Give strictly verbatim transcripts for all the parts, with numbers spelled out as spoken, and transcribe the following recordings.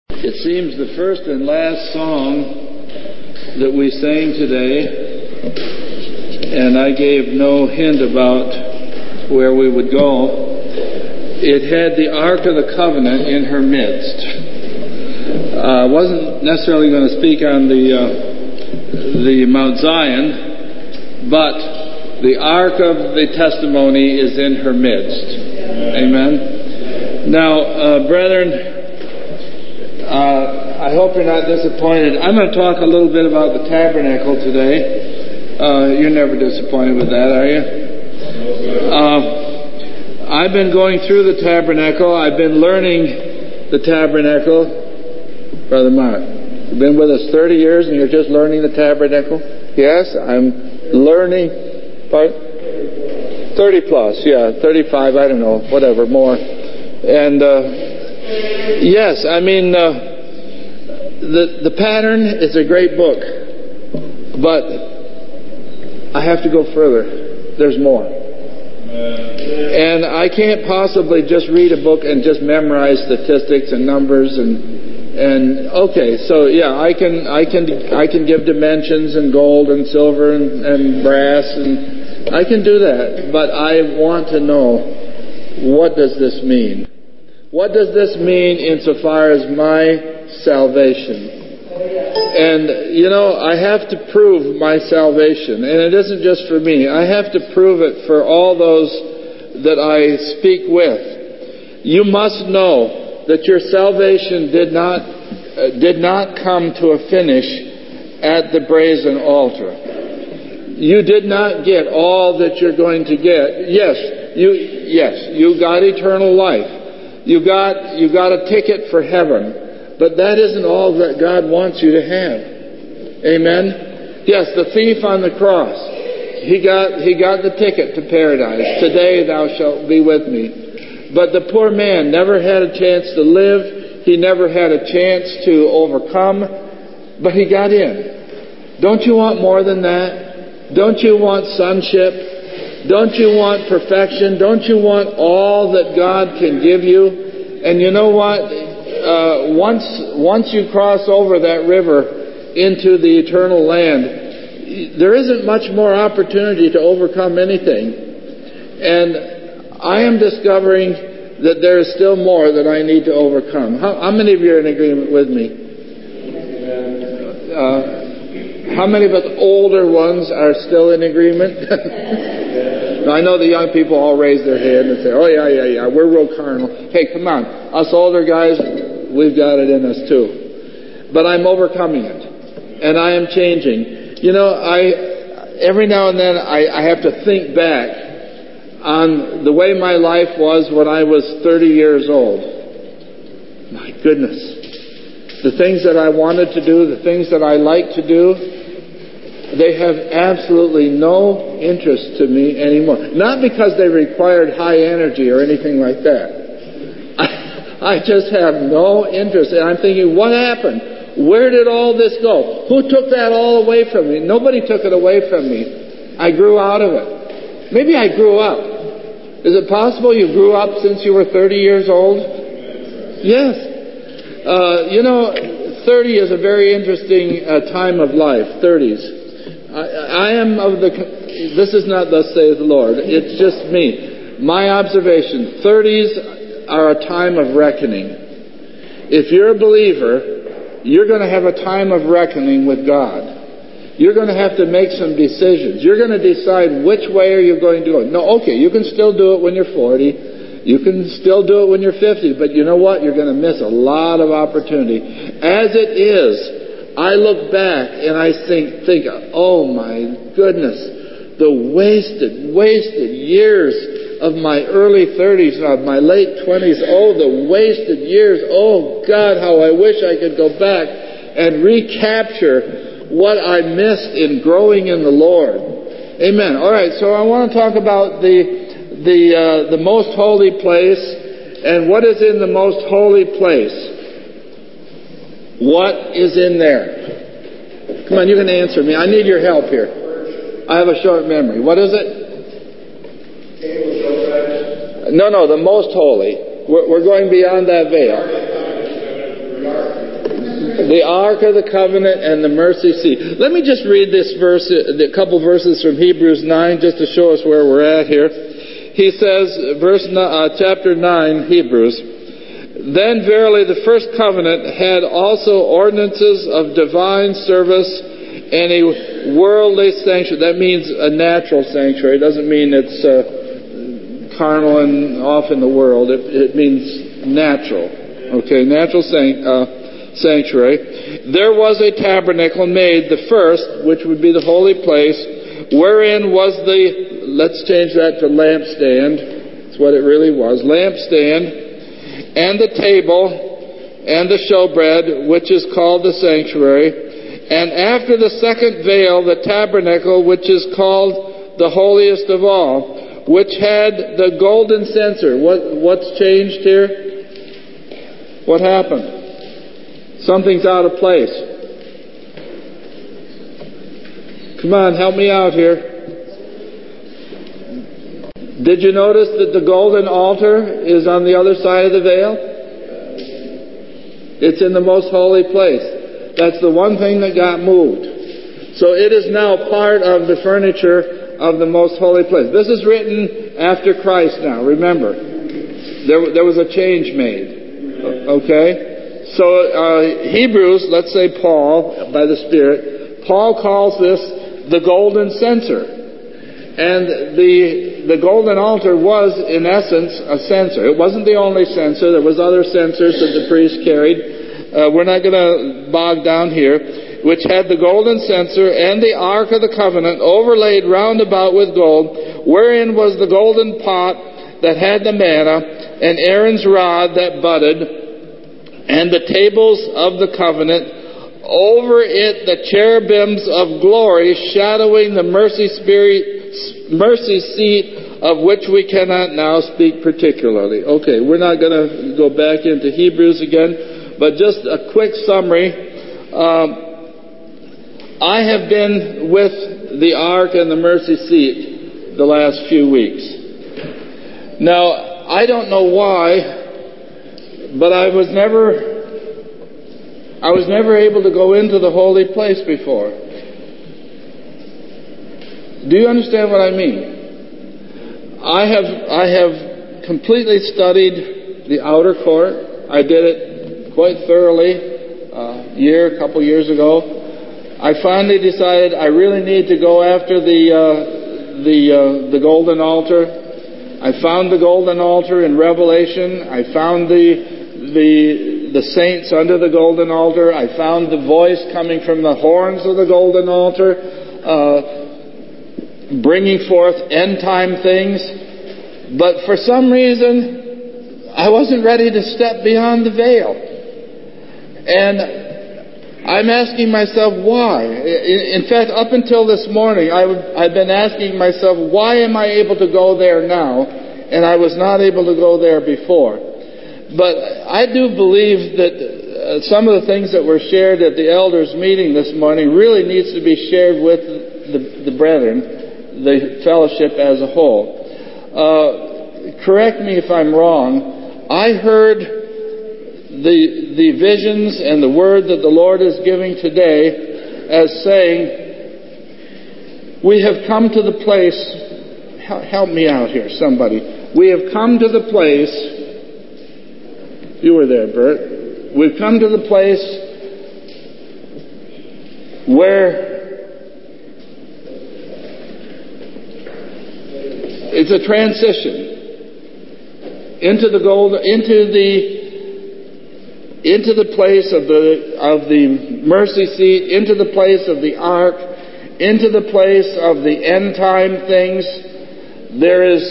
It seems the first and last song that we sang today, and I gave no hint about where we would go. It had the Ark of the Covenant in her midst. I uh, wasn't necessarily going to speak on the uh, the Mount Zion, but the Ark of the Testimony is in her midst. Amen. Now, uh, brethren, Uh, I hope you're not disappointed. I'm going to talk a little bit about the tabernacle today. Uh, you're never disappointed with that, are you? Uh, I've been going through the tabernacle. I've been learning the tabernacle. Brother Mark, you've been with us thirty years and you're just learning the tabernacle? Yes, I'm learning. thirty plus, yeah, thirty-five, I don't know, whatever, more. And... Uh, Yes, I mean, uh, the the pattern is a great book, but I have to go further. There's more. And I can't possibly just read a book and just memorize statistics and numbers and and okay, so yeah, I can I can I can give dimensions and gold and silver and, and brass and I can do that, but I want to know, what does this mean? What does this mean insofar as my salvation? And, you know, I have to prove my salvation. And it isn't just for me. I have to prove it for all those that I speak with. You must know that your salvation did not, uh, did not come to a finish at the brazen altar. You did not get all that you're going to get. Yes, you, yes, you got eternal life. You got, you got a ticket for heaven, but that isn't all that God wants you to have. Amen? Yes, the thief on the cross, he got, he got the ticket to paradise. Today thou shalt be with me. But the poor man never had a chance to live. He never had a chance to overcome, but he got in. Don't you want more than that? Don't you want sonship? Don't you want perfection? Don't you want all that God can give you? And you know what? Uh, once once you cross over that river into the eternal land, there isn't much more opportunity to overcome anything. And I am discovering that there is still more that I need to overcome. How, how many of you are in agreement with me? Uh, how many of the older ones are still in agreement? Now, I know the young people all raise their hand and say, oh, yeah, yeah, yeah, we're real carnal. Hey, come on. Us older guys, we've got it in us too. But I'm overcoming it. And I am changing. You know, I every now and then I, I have to think back on the way my life was when I was thirty years old. My goodness. The things that I wanted to do, the things that I like to do, they have absolutely no interest to me anymore. Not because they required high energy or anything like that. I, I just have no interest. And I'm thinking, what happened? Where did all this go? Who took that all away from me? Nobody took it away from me. I grew out of it. Maybe I grew up. Is it possible you grew up since you were thirty years old? Yes. Uh, you know, thirty is a very interesting uh, time of life, thirties. I, I am of the, this is not thus saith the Lord, it's just me. My observation, thirties are a time of reckoning. If you're a believer, you're going to have a time of reckoning with God. You're going to have to make some decisions. You're going to decide which way are you going to go. No, okay, you can still do it when you're forty. You can still do it when you're fifty. But you know what? You're going to miss a lot of opportunity. As it is, I look back and I think, think, oh my goodness, the wasted, wasted years of my early thirties, of my late twenties. Oh, the wasted years. Oh God, how I wish I could go back and recapture what I missed in growing in the Lord. Amen. All right, so I want to talk about the the uh, the most holy place, and what is in the most holy place. What is in there? Come on, you can answer me. I need your help here. I have a short memory. What is it? No, no, the most holy. We're, we're going beyond that veil. The Ark of the Covenant and the mercy seat. Let me just read this verse, a couple verses from Hebrews nine, just to show us where we're at here. He says, verse uh, chapter nine, Hebrews, "Then verily the first covenant had also ordinances of divine service and a worldly sanctuary." That means a natural sanctuary. It doesn't mean it's uh, carnal and off in the world. It, it means natural. Okay, natural san- uh, sanctuary. "There was a tabernacle made, the first, which would be the holy place, wherein was the," let's change that to lampstand. That's what it really was. Lampstand, "and the table, and the showbread, which is called the sanctuary. And after the second veil, the tabernacle, which is called the holiest of all, which had the golden censer." What, what's changed here? What happened? Something's out of place. Come on, help me out here. Did you notice that the golden altar is on the other side of the veil? It's in the most holy place. That's the one thing that got moved. So it is now part of the furniture of the most holy place. This is written after Christ now, remember. There, there was a change made. Okay? So uh, Hebrews, let's say Paul, by the Spirit, Paul calls this the golden censer. And the the golden altar was, in essence, a censer. It wasn't the only censer. There was other censers that the priest carried. Uh, we're not going to bog down here. Which had the golden censer and the Ark of the Covenant overlaid round about with gold, wherein was the golden pot that had the manna, and Aaron's rod that budded, and the tables of the covenant, over it the cherubims of glory, shadowing the mercy spirit, mercy seat, of which we cannot now speak particularly. Okay, we're not going to go back into Hebrews again, but just a quick summary. Um, I have been with the Ark and the mercy seat the last few weeks. Now, I don't know why, but I was never, I was never able to go into the holy place before. Do you understand what I mean? I have, I have completely studied the outer court. I did it quite thoroughly a year, a couple years ago. I finally decided I really need to go after the uh, the uh, the golden altar. I found the golden altar in Revelation. I found the the the saints under the golden altar. I found the voice coming from the horns of the golden altar, uh, bringing forth end time things. But for some reason, I wasn't ready to step beyond the veil. And I'm asking myself why. In fact, up until this morning, I've been asking myself, why am I able to go there now, and I was not able to go there before? But I do believe that some of the things that were shared at the elders' meeting this morning really needs to be shared with the, the brethren, the fellowship as a whole. Uh, correct me if I'm wrong. I heard the the visions and the word that the Lord is giving today as saying, we have come to the place, help me out here, somebody. We have come to the place, you were there, Bert. We've come to the place where it's a transition into the gold, into the into the place of the of the mercy seat, into the place of the ark, into the place of the end time things. There is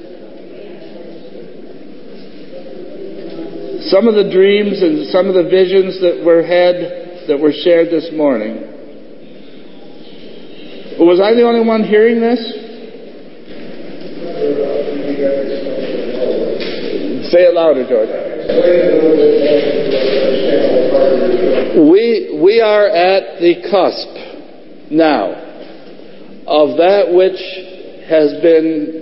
some of the dreams and some of the visions that were had that were shared this morning. Was I the only one hearing this? Say it louder, George. We we are at the cusp now of that which has been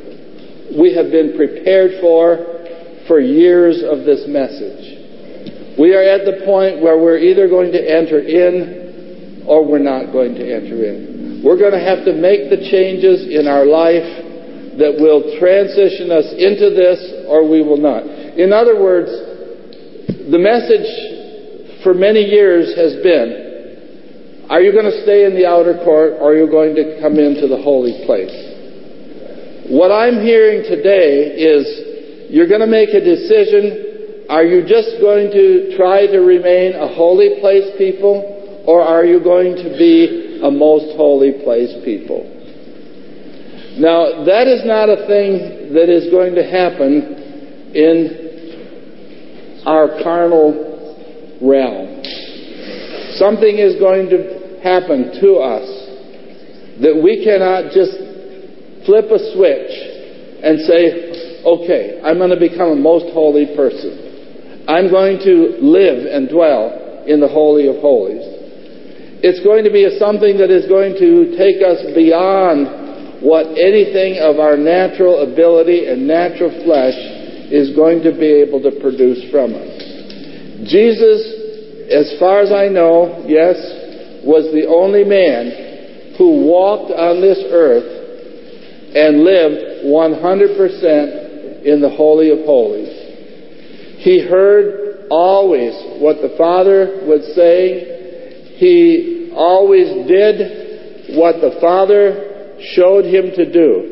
we have been prepared for for years of this message. We are at the point where we're either going to enter in or we're not going to enter in. We're going to have to make the changes in our life that will transition us into this, or we will not. In other words, the message for many years has been, are you going to stay in the outer court, or are you going to come into the holy place? What I'm hearing today is you're going to make a decision. Are you just going to try to remain a holy place people, or are you going to be a most holy place people? Now, that is not a thing that is going to happen in our carnal realm. Something is going to happen to us that we cannot just flip a switch and say, okay, I'm going to become a most holy person. I'm going to live and dwell in the Holy of Holies. It's going to be a something that is going to take us beyond what anything of our natural ability and natural flesh is going to be able to produce from us. Jesus, as far as I know, yes, was the only man who walked on this earth and lived one hundred percent in the Holy of Holies. He heard always what the Father was saying. He always did what the Father showed him to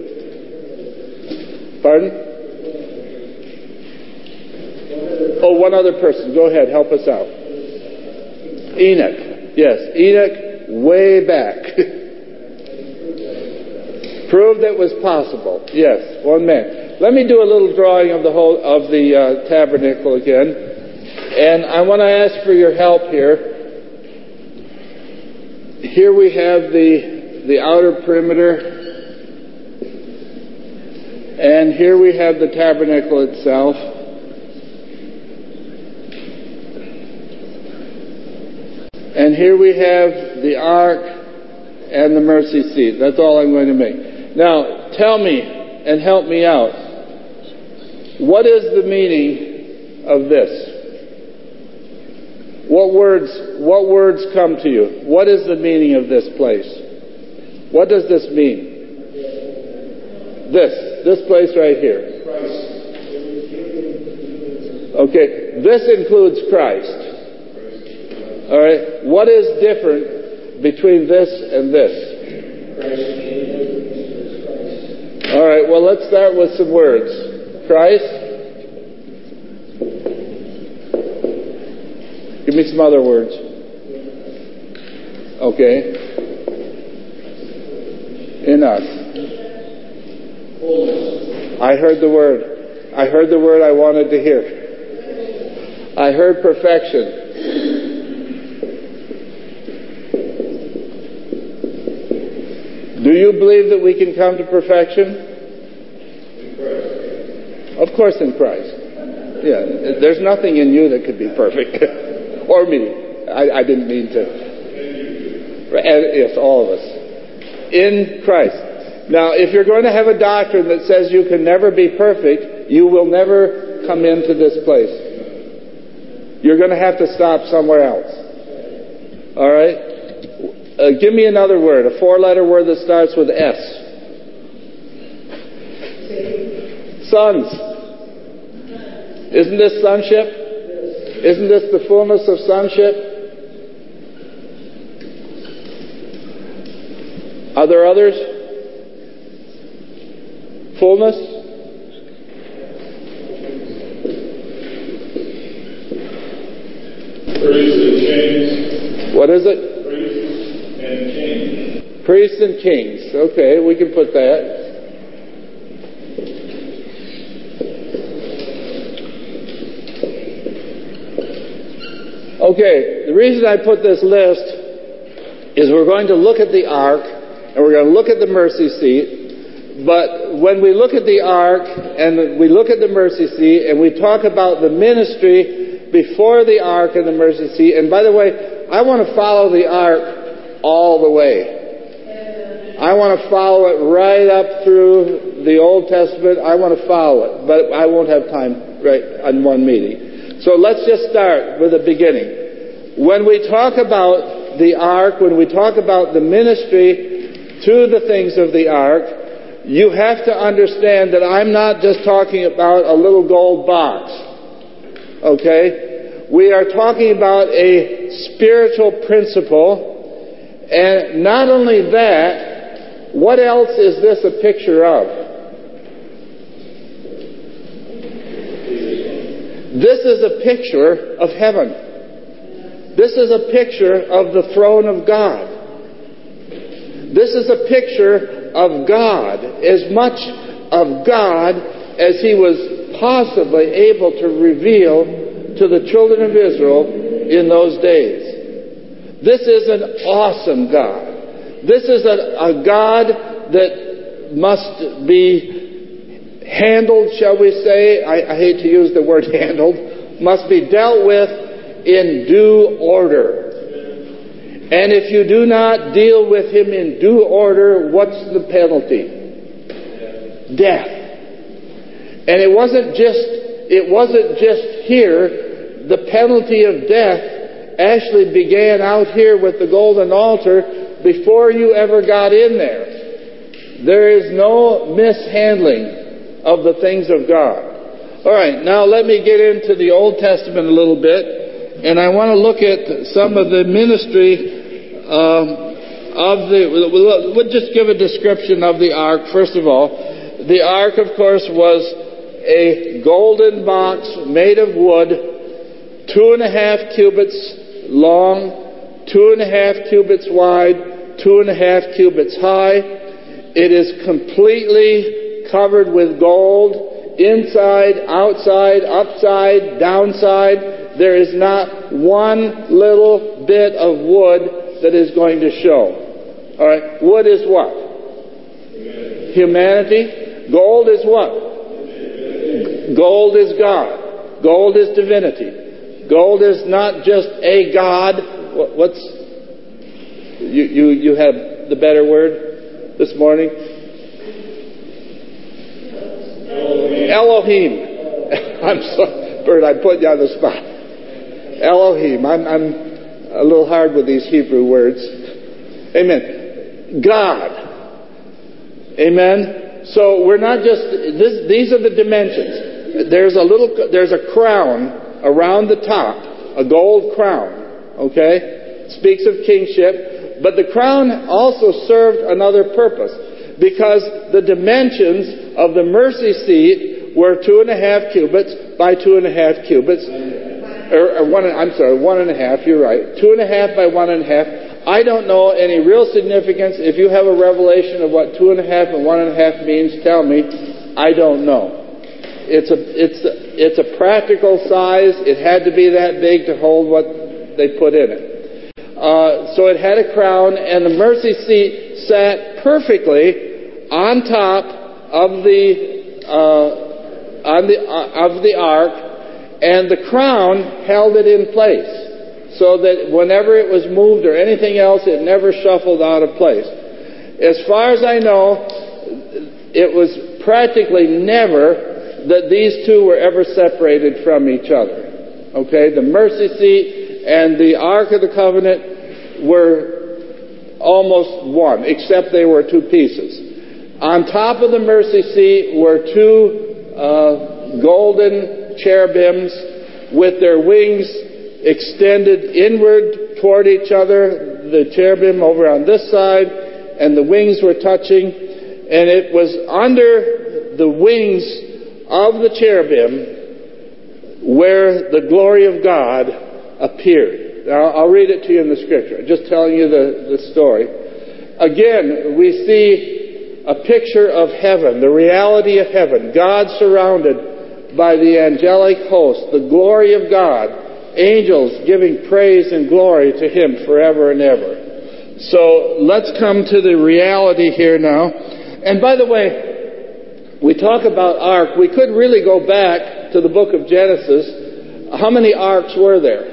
do. Pardon? Oh, one other person. Go ahead, help us out. Enoch. Yes, Enoch, way back. Proved it was possible. Yes, one man. Let me do a little drawing of the whole of the uh, tabernacle again, and I want to ask for your help here. Here we have the the outer perimeter, and here we have the tabernacle itself. And here we have the ark and the mercy seat. That's all I'm going to make. Now, tell me and help me out. What is the meaning of this? What words, what words come to you? What is the meaning of this place? What does this mean? This, this place right here. Okay, this includes Christ. All right, what is different between this and this? All right, well, let's start with some words. Christ. Give me some other words. Okay. In us. I heard the word. I heard the word I wanted to hear. I heard perfection. Do you believe that we can come to perfection? In Christ. Of course in Christ. Yeah, there's nothing in you that could be perfect. Or me. I, I didn't mean to. And yes, all of us. In Christ. Now, if you're going to have a doctrine that says you can never be perfect, you will never come into this place. You're going to have to stop somewhere else. All right? Uh, give me another word, a four-letter word that starts with S. Sons. Isn't this sonship? Isn't this the fullness of sonship? Are there others? Fullness? Priests and kings. What is it? Priests and kings. Okay, we can put that. Okay, the reason I put this list is we're going to look at the ark and we're going to look at the mercy seat. But when we look at the ark and we look at the mercy seat and we talk about the ministry before the ark and the mercy seat, and by the way, I want to follow the ark all the way. I want to follow it right up through the Old Testament. I want to follow it, but I won't have time right on one meeting. So let's just start with the beginning. When we talk about the ark, when we talk about the ministry to the things of the ark, you have to understand that I'm not just talking about a little gold box. Okay? We are talking about a spiritual principle. And not only that, what else is this a picture of? This is a picture of heaven. This is a picture of the throne of God. This is a picture of God, as much of God as He was possibly able to reveal to the children of Israel in those days. This is an awesome God. This is a, a God that must be handled, shall we say, I, I hate to use the word handled, must be dealt with in due order. And if you do not deal with Him in due order, what's the penalty? Death. And it wasn't just, it wasn't just here. The penalty of death actually began out here with the golden altar before you ever got in there. There is no mishandling of the things of God. All right, now let me get into the Old Testament a little bit, and I want to look at some of the ministry um, of the... We'll just give a description of the ark, first of all. The ark, of course, was a golden box made of wood, two and a half cubits long, two and a half cubits wide, two and a half cubits high. It is completely covered with gold, inside, outside, upside, downside. There is not one little bit of wood that is going to show. All right, wood is what? Humanity. Gold is what? Gold is God. Gold is divinity. Gold is not just a God. What's you you you have the better word this morning? Elohim. I'm sorry, Bert, I put you on the spot. Elohim. I'm, I'm a little hard with these Hebrew words. Amen. God. Amen. So we're not just, this, these are the dimensions. There's a little, there's a crown around the top, a gold crown. Okay? Speaks of kingship. But the crown also served another purpose, because the dimensions of the mercy seat were two and a half cubits by two and a half cubits. Or, or one, I'm sorry, one and a half, you're right. Two and a half by one and a half. I don't know any real significance. If you have a revelation of what two and a half and one and a half means, tell me. I don't know. It's a, it's a, it's a practical size. It had to be that big to hold what they put in it. Uh, so it had a crown, and the mercy seat sat perfectly on top of the uh, on the uh, of the ark, and the crown held it in place, so that whenever it was moved or anything else, it never shuffled out of place. As far as I know, it was practically never that these two were ever separated from each other. Okay, the mercy seat and the Ark of the Covenant were almost one, except they were two pieces. On top of the mercy seat were two uh, golden cherubims with their wings extended inward toward each other, the cherubim over on this side, and the wings were touching, and it was under the wings of the cherubim where the glory of God appeared. Now, I'll read it to you in the scripture. I'm just telling you the, the story. Again, we see a picture of heaven, the reality of heaven. God surrounded by the angelic host, the glory of God, angels giving praise and glory to Him forever and ever. So let's come to the reality here now. And by the way, we talk about ark. We could really go back to the book of Genesis. How many arks were there?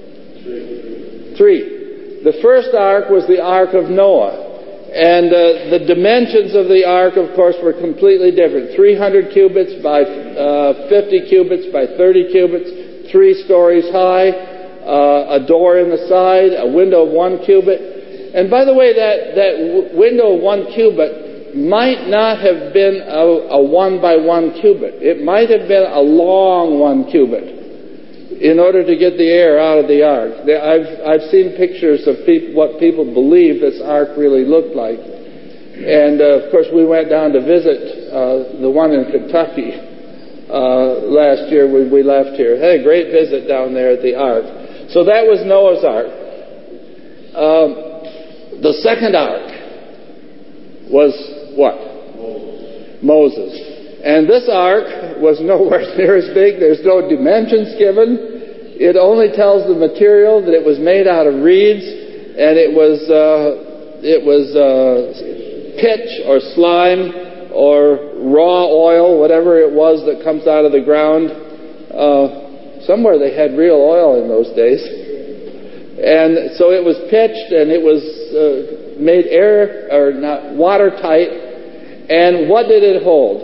Three. Three. The first ark was the ark of Noah. And uh, the dimensions of the ark, of course, were completely different. three hundred cubits by uh, fifty cubits by thirty cubits, three stories high, uh, a door in the side, a window of one cubit. And by the way, that, that w- window of one cubit might not have been a, a one by one cubit. It might have been a long one cubit in order to get the air out of the ark. I've, I've seen pictures of people, what people believe this ark really looked like. And, uh, of course, we went down to visit uh, the one in Kentucky uh, last year when we left here. Had a great visit down there at the ark. So that was Noah's ark. Um, the second ark was what? Moses. Moses. And this ark was nowhere near as big. There's no dimensions given. It only tells the material that it was made out of reeds, and it was uh, it was uh, pitch or slime or raw oil, whatever it was that comes out of the ground. Uh, somewhere they had real oil in those days. And so it was pitched, and it was uh, made air or not watertight. And what did it hold?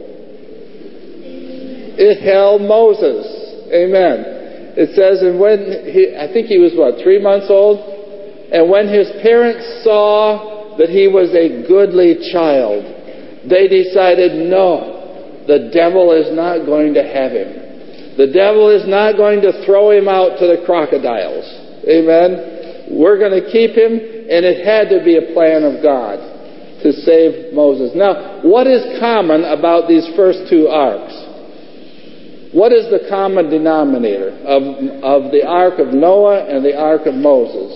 It held Moses. Amen. It says, and when he, I think he was what, three months old? And when his parents saw that he was a goodly child, they decided, no, the devil is not going to have him. The devil is not going to throw him out to the crocodiles. Amen. We're going to keep him, and it had to be a plan of God to save Moses. Now, what is common about these first two arks? What is the common denominator of, of the ark of Noah and the ark of Moses?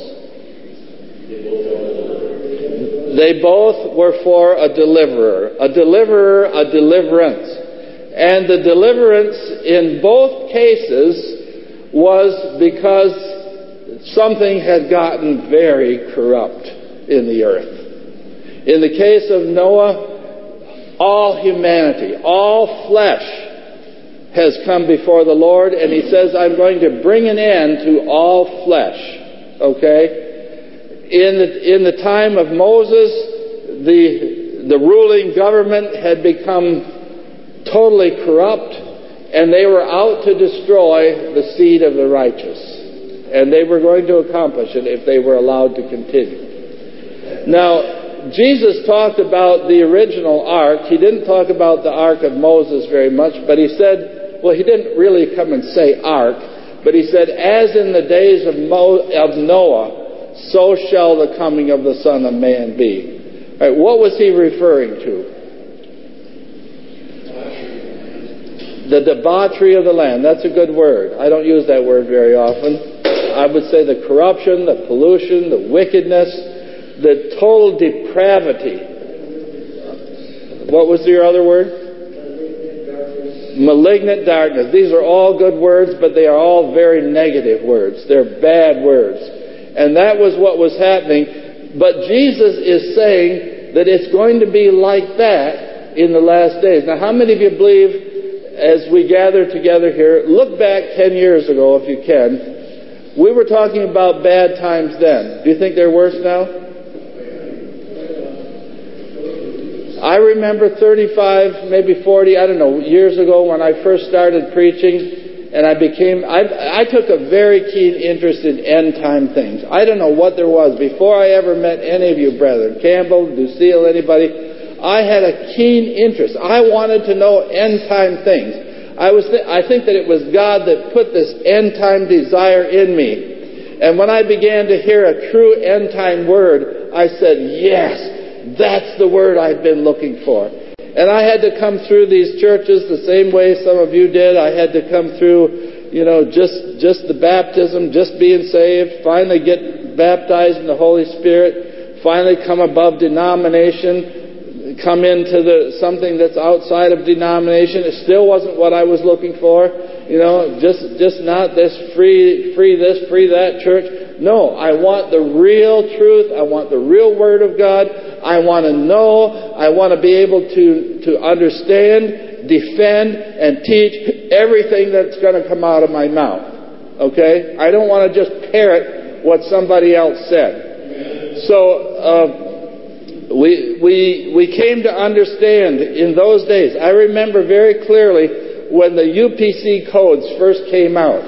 They both were for a deliverer. A deliverer, a deliverance. And the deliverance in both cases was because something had gotten very corrupt in the earth. In the case of Noah, all humanity, all flesh has come before the Lord, and he says, I'm going to bring an end to all flesh. Okay? In the, in the time of Moses, the, the ruling government had become totally corrupt, and they were out to destroy the seed of the righteous. And they were going to accomplish it if they were allowed to continue. Now, Jesus talked about the original ark. He didn't talk about the ark of Moses very much, but he said, well, he didn't really come and say ark, but he said, as in the days of, Mo- of Noah, so shall the coming of the Son of Man be. All right, what was he referring to? The debauchery of the land. That's a good word. I don't use that word very often. I would say the corruption, the pollution, the wickedness, the total depravity. What was your other word? Malignant darkness. These are all good words, but they are all very negative words. They're bad words. And that was what was happening. But Jesus is saying that it's going to be like that in the last days. Now, how many of you believe, as we gather together here, look back ten years ago if you can, we were talking about bad times then. Do you think they're worse now? I remember thirty-five, maybe forty, I don't know, years ago when I first started preaching, and I became, I, I took a very keen interest in end time things. I don't know what there was. Before I ever met any of you brethren, Campbell, Lucille, anybody, I had a keen interest. I wanted to know end time things. I was, th- I think that it was God that put this end time desire in me. And when I began to hear a true end time word, I said, yes, that's the word I've been looking for. And I had to come through these churches the same way some of you did. I had to come through, you know, just, just the baptism, just being saved, finally get baptized in the Holy Spirit, finally come above denomination, come into the something that's outside of denomination. It still wasn't what I was looking for. You know, just, just not this free, free this, free that church. No, I want the real truth. I want the real Word of God. I want to know. I want to be able to, to understand, defend, and teach everything that's going to come out of my mouth. Okay? I don't want to just parrot what somebody else said. So, uh, we, we, we came to understand in those days. I remember very clearly when the U P C codes first came out.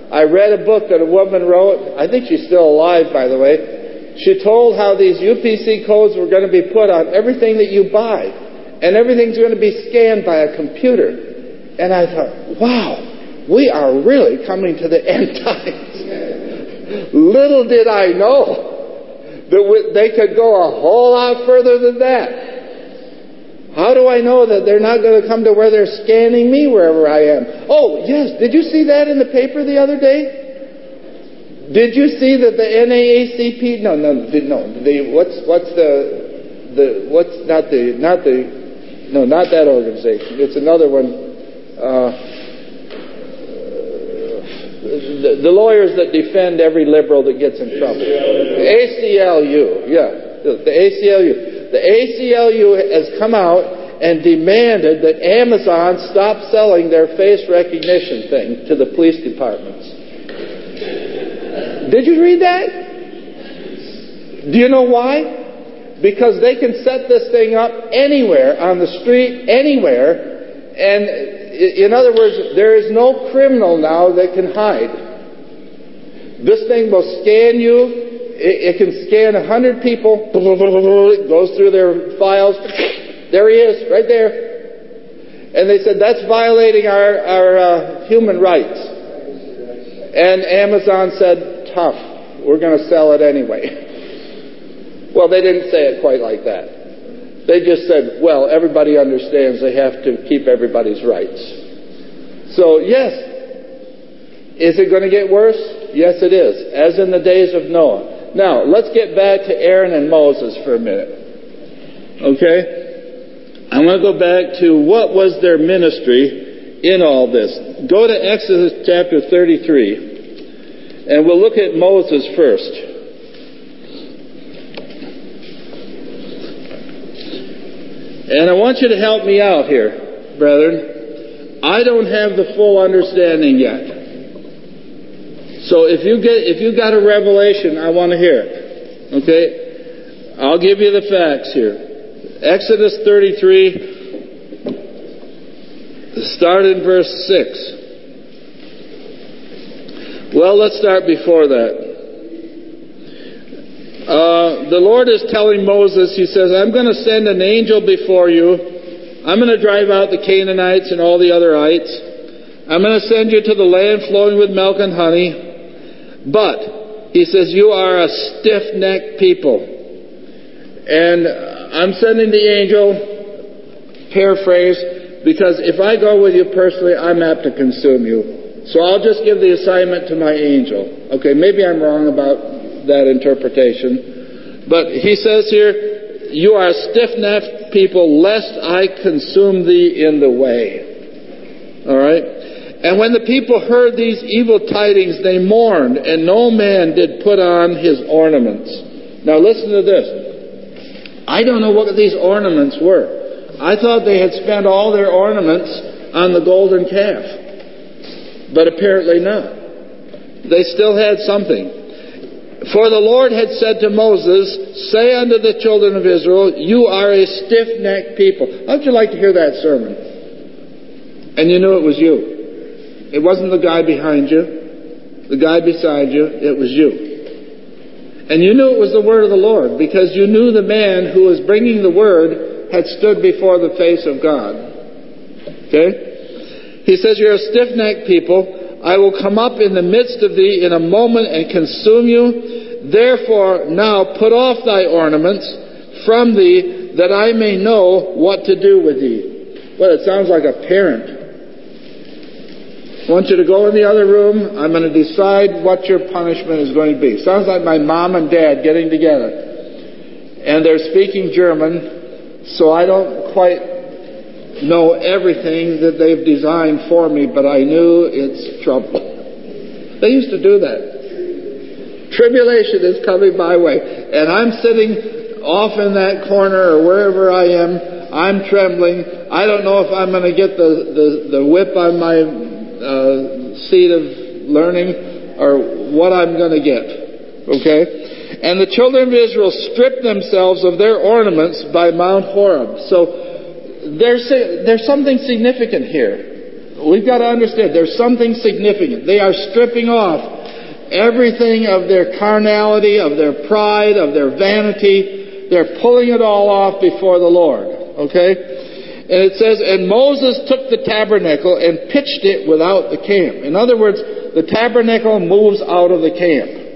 I read a book that a woman wrote. I think she's still alive, by the way. She told how these U P C codes were going to be put on everything that you buy. And everything's going to be scanned by a computer. And I thought, wow, we are really coming to the end times. Little did I know that they could go a whole lot further than that. How do I know that they're not going to come to where they're scanning me wherever I am? Oh, yes. Did you see that in the paper the other day? Did you see that the N double A C P? No, no, no. The what's what's the the what's not the not the no not that organization. It's another one. Uh, the, the lawyers that defend every liberal that gets in trouble. A C L U. Yeah, the, the A C L U. The A C L U has come out and demanded that Amazon stop selling their face recognition thing to the police departments. Did you read that? Do you know why? Because they can set this thing up anywhere, on the street, anywhere, and in other words, there is no criminal now that can hide. This thing will scan you. It can scan a hundred people. It goes through their files. There he is, right there. And they said, that's violating our, our uh, human rights. And Amazon said, tough. We're going to sell it anyway. Well, they didn't say it quite like that. They just said, well, everybody understands they have to keep everybody's rights. So, yes. Is it going to get worse? Yes, it is. As in the days of Noah. Now, let's get back to Aaron and Moses for a minute. Okay? I want to go back to what was their ministry in all this. Go to Exodus chapter thirty-three, and we'll look at Moses first. And I want you to help me out here, brethren. I don't have the full understanding yet. So if you get if you got a revelation, I want to hear it. Okay? I'll give you the facts here. Exodus thirty-three, start in verse six. Well, let's start before that. Uh, the Lord is telling Moses, he says, I'm going to send an angel before you. I'm going to drive out the Canaanites and all the otherites. I'm going to send you to the land flowing with milk and honey. But, he says, you are a stiff-necked people. And I'm sending the angel, paraphrase, because if I go with you personally, I'm apt to consume you. So I'll just give the assignment to my angel. Okay, maybe I'm wrong about that interpretation. But he says here, you are a stiff-necked people, lest I consume thee in the way. All right? And when the people heard these evil tidings, they mourned, and no man did put on his ornaments. Now listen to this. I don't know what these ornaments were. I thought they had spent all their ornaments on the golden calf. But apparently not. They still had something. For the Lord had said to Moses, say unto the children of Israel, you are a stiff-necked people. How'd you like to hear that sermon? And you knew it was you. It wasn't the guy behind you, the guy beside you, it was you. And you knew it was the word of the Lord because you knew the man who was bringing the word had stood before the face of God. Okay? He says, you're a stiff-necked people. I will come up in the midst of thee in a moment and consume you. Therefore now put off thy ornaments from thee that I may know what to do with thee. Well, it sounds like a parent. I want you to go in the other room. I'm going to decide what your punishment is going to be. Sounds like my mom and dad getting together. And they're speaking German, so I don't quite know everything that they've designed for me, but I knew it's trouble. They used to do that. Tribulation is coming my way. And I'm sitting off in that corner or wherever I am. I'm trembling. I don't know if I'm going to get the, the, the whip on my Uh, seed of learning or what I'm going to get. Okay? And the children of Israel stripped themselves of their ornaments by Mount Horeb. So there's, there's something significant here. we've got to understand there's something significant. They are stripping off everything of their carnality, of their pride, of their vanity. They're pulling it all off before the Lord. Okay? And it says, and Moses took the tabernacle and pitched it without the camp. In other words, the tabernacle moves out of the camp.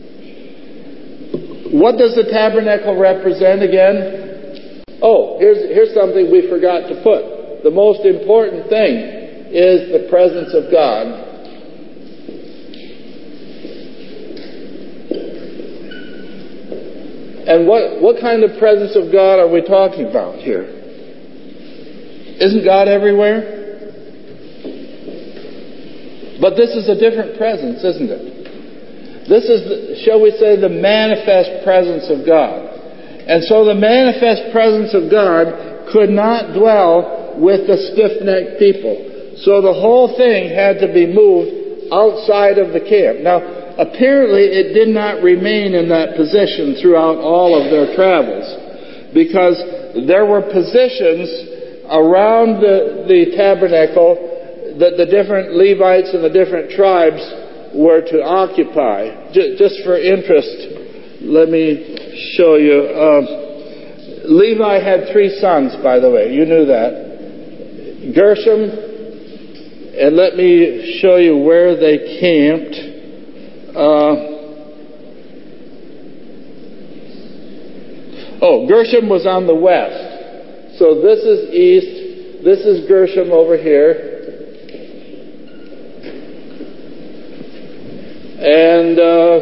What does the tabernacle represent again? Oh, here's, here's something we forgot to put. The most important thing is the presence of God. And what, what kind of presence of God are we talking about here? Isn't God everywhere? But this is a different presence, isn't it? This is, the, shall we say, the manifest presence of God. And so the manifest presence of God could not dwell with the stiff-necked people. So the whole thing had to be moved outside of the camp. Now, apparently it did not remain in that position throughout all of their travels, because there were positions around the, the tabernacle that the different Levites and the different tribes were to occupy. Just for interest, let me show you. Um, Levi had three sons, by the way. You knew that. Gershom, and let me show you where they camped. Uh, oh, Gershom was on the west. So this is east. This is Gershom over here. And uh,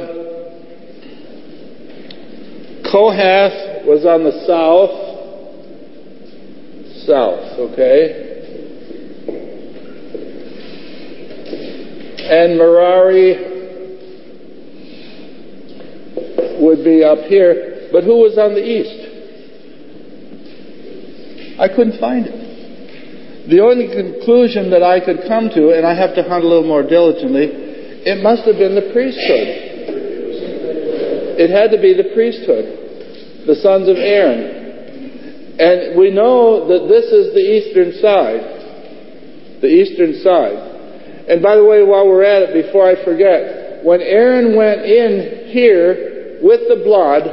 Kohath was on the south. South, okay. And Merari would be up here. But who was on the east? I couldn't find it. The only conclusion that I could come to, and I have to hunt a little more diligently, it must have been the priesthood. It had to be the priesthood, the sons of Aaron. And we know that this is the eastern side. The eastern side. And by the way, while we're at it, before I forget, when Aaron went in here with the blood,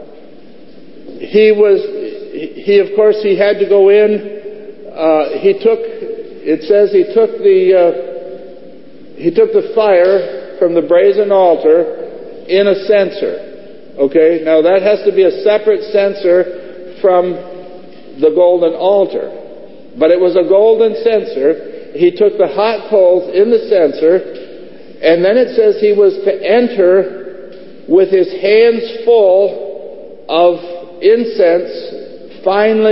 he was, he of course, he had to go in. Uh, he took, it says he took the, uh, He took the fire from the brazen altar in a censer. Okay? Now that has to be a separate censer from the golden altar. But it was a golden censer. He took the hot coals in the censer, and then it says he was to enter with his hands full of incense,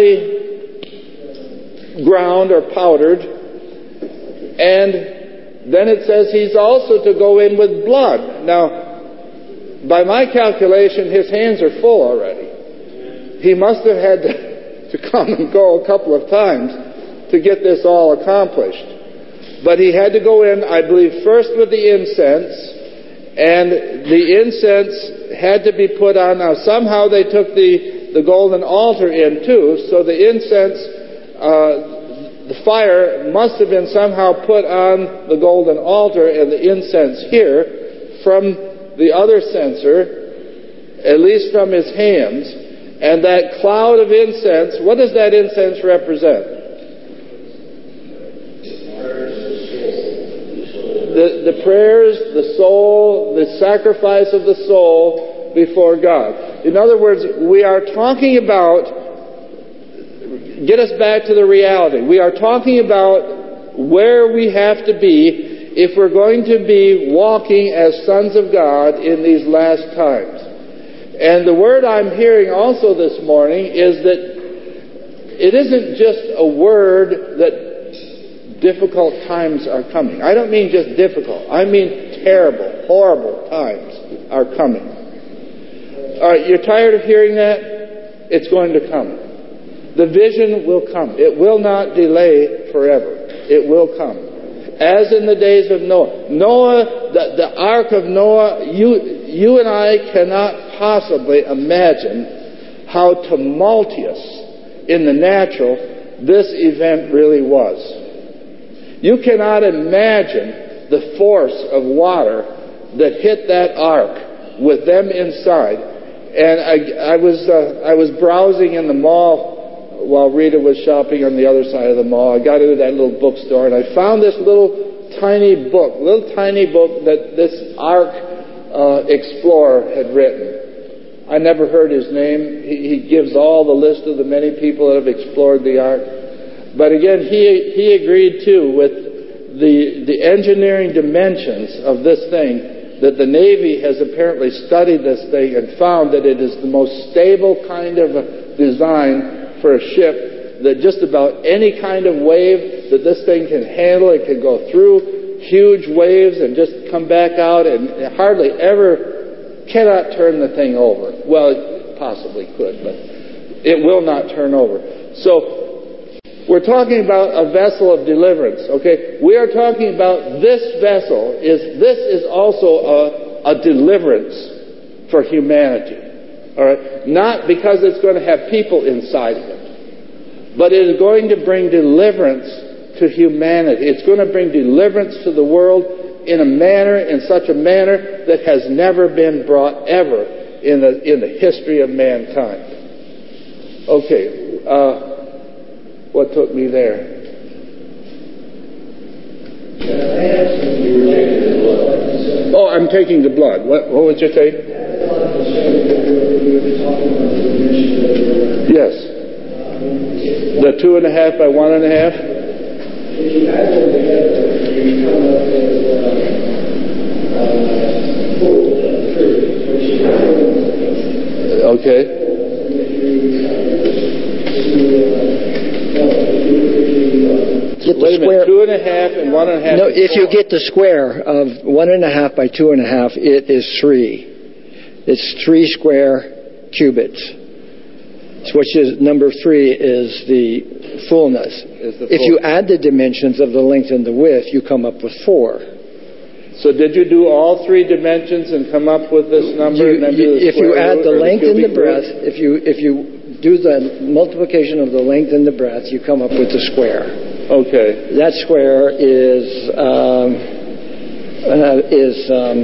finely ground or powdered, and then it says he's also to go in with blood. Now, by my calculation, his hands are full already. He must have had to, to come and go a couple of times to get this all accomplished. But he had to go in, I believe, first with the incense, and the incense had to be put on. Now, somehow they took the, the golden altar in too, so the incense... Uh, The fire must have been somehow put on the golden altar and the incense here from the other censer, at least from his hands. And that cloud of incense, what does that incense represent? The, the prayers, the soul, the sacrifice of the soul before God. In other words, we are talking about, get us back to the reality. We are talking about where we have to be if we're going to be walking as sons of God in these last times. And the word I'm hearing also this morning is that it isn't just a word that difficult times are coming. I don't mean just difficult. I mean terrible, horrible times are coming. All right, you're tired of hearing that? It's going to come. The vision will come. It will not delay forever. It will come. As in the days of Noah. Noah, the, the ark of Noah, you, you and I cannot possibly imagine how tumultuous in the natural this event really was. You cannot imagine the force of water that hit that ark with them inside. And I, I was uh, I was browsing in the mall while Rita was shopping on the other side of the mall. I got into that little bookstore and I found this little tiny book, little tiny book that this Ark uh, explorer had written. I never heard his name. He, he gives all the list of the many people that have explored the Ark. But again, he he agreed too with the the engineering dimensions of this thing, that the Navy has apparently studied this thing and found that it is the most stable kind of design for a ship, that just about any kind of wave that this thing can handle, it can go through huge waves and just come back out, and it hardly ever cannot turn the thing over. Well, it possibly could, but it will not turn over. So we're talking about a vessel of deliverance, okay? We are talking about this vessel. is This is also a, a deliverance for humanity, all right? Not because it's going to have people inside of it, but it is going to bring deliverance to humanity. It's going to bring deliverance to the world in a manner, in such a manner that has never been brought ever in the, in the history of mankind. Okay, uh... what took me there? Oh, I'm taking the blood. What, what was your take? Yes. The two and a half by one and a half? Okay. Get the Wait a square. minute, two and a half and one and a half. No, is if you four. get the square of one and a half by two and a half, it is three. It's three square cubits, which is number three is the fullness. Is the if full. you add the dimensions of the length and the width, you come up with four. So did you do all three dimensions and come up with this number? You, and then do the if you square add root the or length and the cubic root? breadth, if you if you do the multiplication of the length and the breadth, you come up with the square. Okay. That square is um, uh, is um,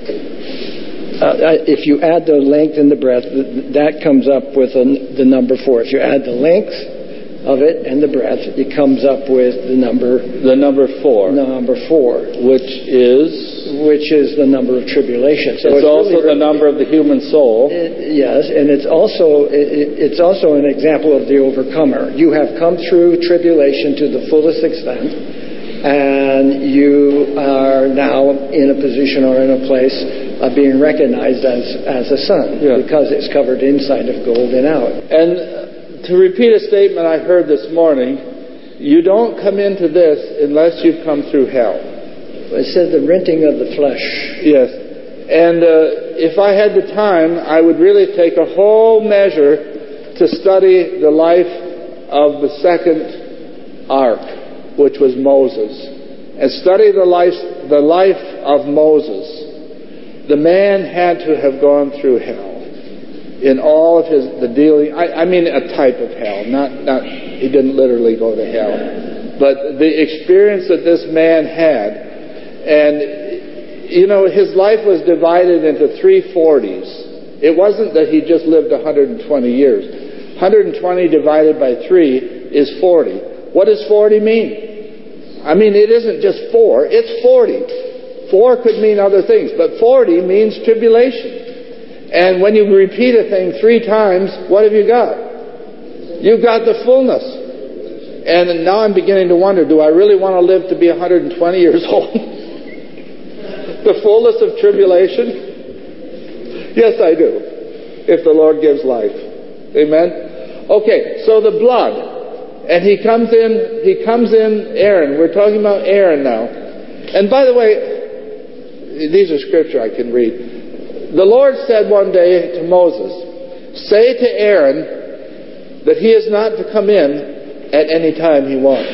uh, if you add the length and the breadth, that comes up with a, the number four. If you add the length of it and the breadth, it comes up with the number the number four. Number four, which is which is the number of tribulation. So it's, it's also really, the number of the human soul. It, yes, and it's also it, it's also an example of the overcomer. You have come through tribulation to the fullest extent, and you are now in a position or in a place of being recognized as as a son, yeah. because it's covered inside of gold and out. And to repeat a statement I heard this morning, you don't come into this unless you've come through hell. It said the renting of the flesh. Yes. And uh, if I had the time, I would really take a whole measure to study the life of the second ark, which was Moses, and study the life, the life of Moses. The man had to have gone through hell in all of his the dealing. I, I mean, a type of hell. Not not he didn't literally go to hell, but the experience that this man had. And, you know, his life was divided into three forties. It wasn't that he just lived one hundred twenty years. one hundred twenty divided by three is forty. What does forty mean? I mean, it isn't just four, it's forty. Four could mean other things, but forty means tribulation. And when you repeat a thing three times, what have you got? You've got the fullness. And now I'm beginning to wonder, do I really want to live to be one hundred twenty years old? The fullness of tribulation? Yes, I do, if the Lord gives life. Amen? Okay, so the blood. And he comes in, he comes in Aaron. We're talking about Aaron now. And by the way, these are scripture I can read. The Lord said one day to Moses, say to Aaron that he is not to come in at any time he wants.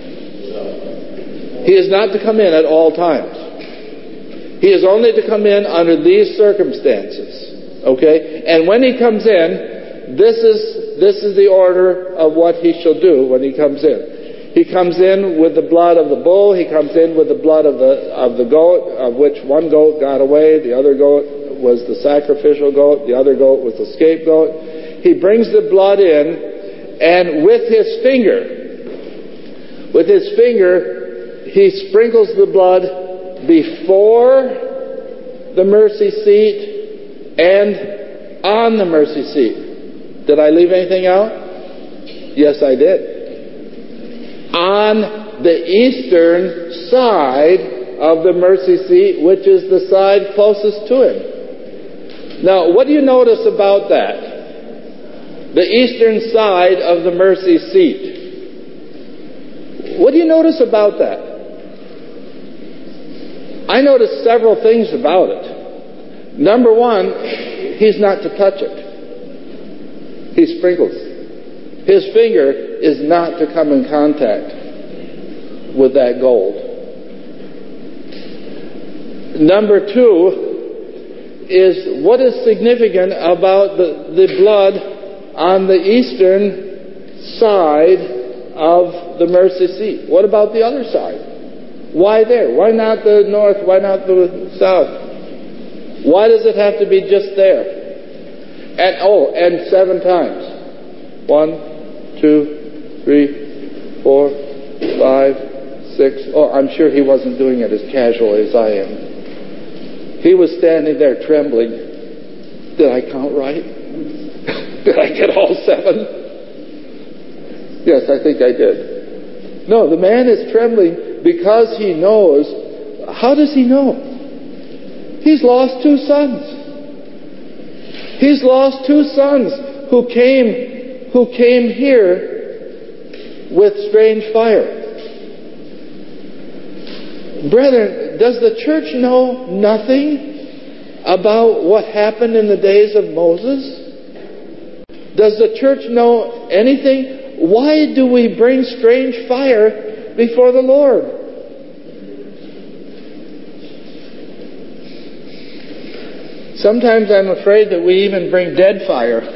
He is not to come in at all times. He is only to come in under these circumstances. Okay? And when he comes in, this is this is the order of what he shall do when he comes in. He comes in with the blood of the bull. He comes in with the blood of the of the goat, of which one goat got away. The other goat was the sacrificial goat. The other goat was the scapegoat. He brings the blood in, and with his finger, with his finger, he sprinkles the blood before the mercy seat and on the mercy seat. Did I leave anything out? Yes, I did. On the eastern side of the mercy seat, which is the side closest to him. Now, what do you notice about that? The eastern side of the mercy seat. What do you notice about that? I noticed several things about it. Number one, he's not to touch it. He sprinkles. His finger is not to come in contact with that gold. Number two is what is significant about the, the blood on the eastern side of the mercy seat. What about the other side? Why there? Why not the north? Why not the south? Why does it have to be just there? And oh, and seven times. One, two, three, four, five, six. Oh, I'm sure he wasn't doing it as casually as I am. He was standing there trembling. Did I count right? Did I get all seven? Yes, I think I did. No, the man is trembling because he knows. How does he know? He's lost two sons. He's lost two sons who came who came here with strange fire. Brethren, does the church know nothing about what happened in the days of Moses? Does the church know anything? Why do we bring strange fire before the Lord? Sometimes I'm afraid that we even bring dead fire.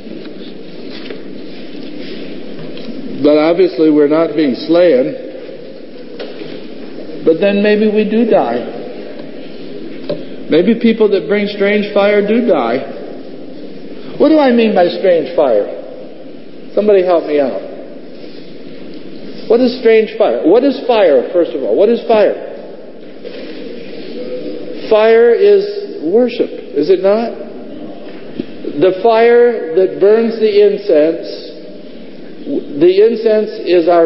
But obviously we're not being slain. But then maybe we do die. Maybe people that bring strange fire do die. What do I mean by strange fire? Somebody help me out. What is strange fire? What is fire, first of all? What is fire? Fire is worship, is it not? The fire that burns the incense. The incense is our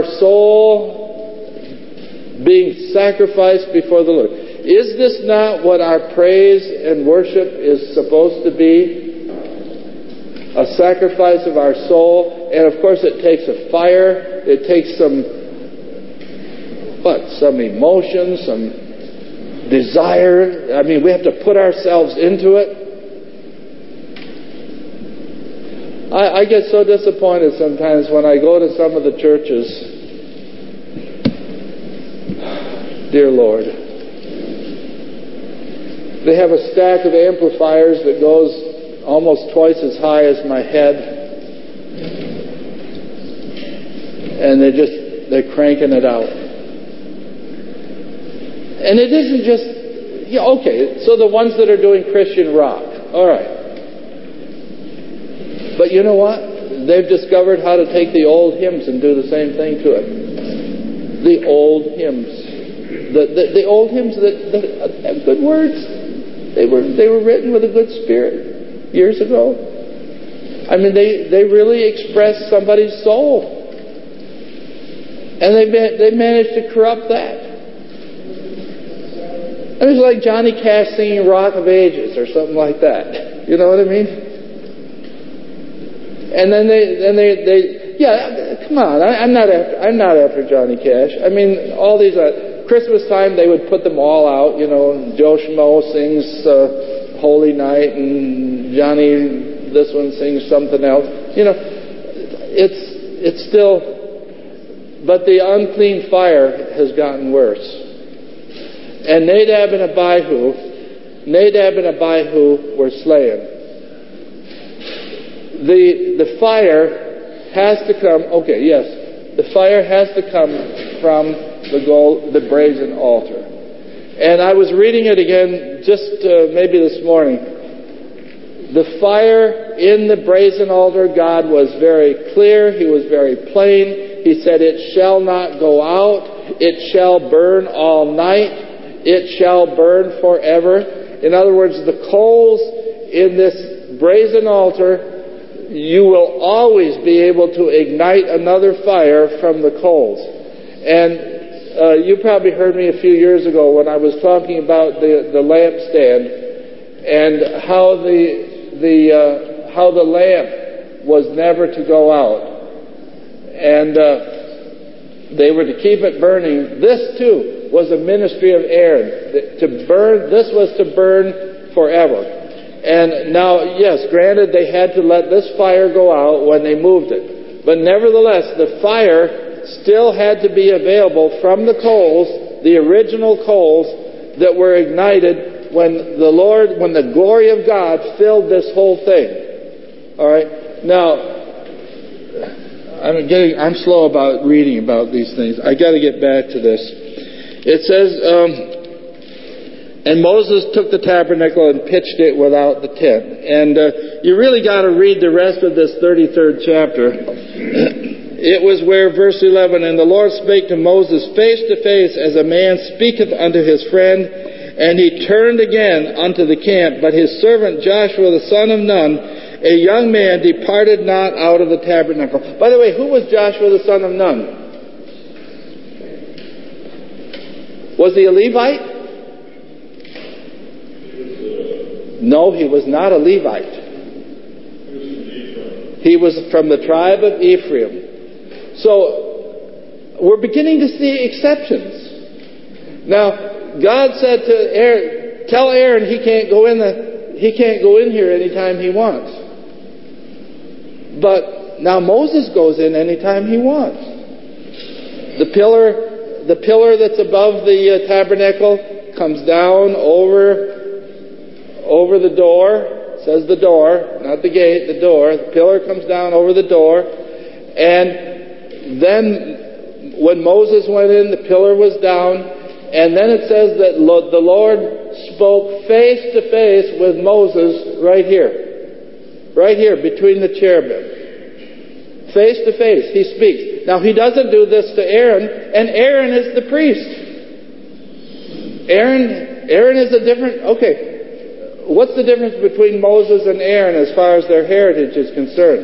soul being sacrificed before the Lord. Is this not what our praise and worship is supposed to be? A sacrifice of our soul. And of course it takes a fire. It takes some, what? Some emotion, some desire. I mean, we have to put ourselves into it. I, I get so disappointed sometimes when I go to some of the churches. Dear Lord. They have a stack of amplifiers that goes almost twice as high as my head. And they're just, they're cranking it out. And it isn't just, yeah, okay, so the ones that are doing Christian rock. All right. But you know what? They've discovered how to take the old hymns and do the same thing to it. The old hymns. The, the, the old hymns that, that have good words. They were they were written with a good spirit years ago. I mean, they, they really express somebody's soul. And they they managed to corrupt that. It was like Johnny Cash singing Rock of Ages or something like that. You know what I mean? And then they, then they, they, yeah, come on. I, I'm not after, I'm not after Johnny Cash. I mean, all these, uh, Christmas time they would put them all out. You know, Joe Schmo sings uh, Holy Night, and Johnny, this one sings something else. You know, it's it's still, but the unclean fire has gotten worse. And Nadab and Abihu, Nadab and Abihu were slain. The the fire has to come. Okay, yes, The fire has to come from the gold, the brazen altar. And I was reading it again just uh, maybe this morning. The fire in the brazen altar, God was very clear. He was very plain. He said, "It shall not go out. It shall burn all night. It shall burn forever." In other words, the coals in this brazen altar, you will always be able to ignite another fire from the coals. And uh, you probably heard me a few years ago when I was talking about the, the lampstand and how the the uh, how the lamp was never to go out, and uh, they were to keep it burning. This too was a ministry of Aaron, to burn. This was to burn forever. And now, yes, granted, they had to let this fire go out when they moved it, but nevertheless, the fire still had to be available from the coals, the original coals that were ignited when the Lord, when the glory of God filled this whole thing. All right. Now, I'm getting, I'm slow about reading about these things. I got to get back to this. It says, um, and Moses took the tabernacle and pitched it without the tent. And uh, you really got to read the rest of this thirty-third chapter. It was where verse eleven, "And the Lord spake to Moses face to face, as a man speaketh unto his friend. And he turned again unto the camp, but his servant Joshua the son of Nun, a young man, departed not out of the tabernacle." By the way, who was Joshua the son of Nun? Was he a Levite? No, he was not a Levite. He was from the tribe of Ephraim. So, we're beginning to see exceptions. Now, God said to Aaron, tell Aaron he can't go in the, he can't go in here anytime he wants. But now Moses goes in anytime he wants. The pillar, the pillar that's above the uh, tabernacle comes down over, over the door. It says the door, not the gate, the door. The pillar comes down over the door. And then when Moses went in, the pillar was down. And then it says that the Lord spoke face to face with Moses right here. Right here, between the cherubim. Face to face, he speaks. Now, he doesn't do this to Aaron, and Aaron is the priest. Aaron, Aaron is a different... Okay, what's the difference between Moses and Aaron as far as their heritage is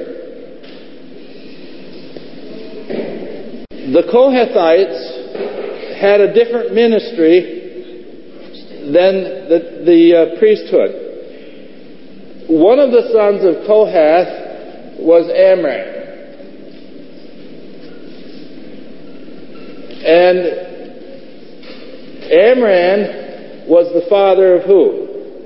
concerned? The Kohathites had a different ministry than the, the uh, priesthood. One of the sons of Kohath was Amram. And Amram was the father of who?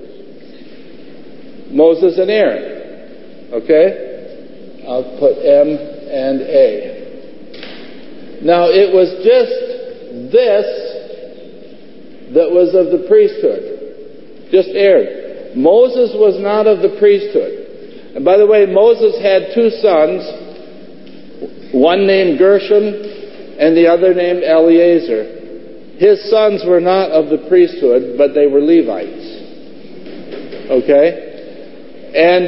Moses and Aaron. Okay? I'll put M and A. Now, it was just this that was of the priesthood. Just Aaron. Moses was not of the priesthood. And by the way, Moses had two sons, one named Gershom and the other named Eleazar. His sons were not of the priesthood, but they were Levites. Okay? And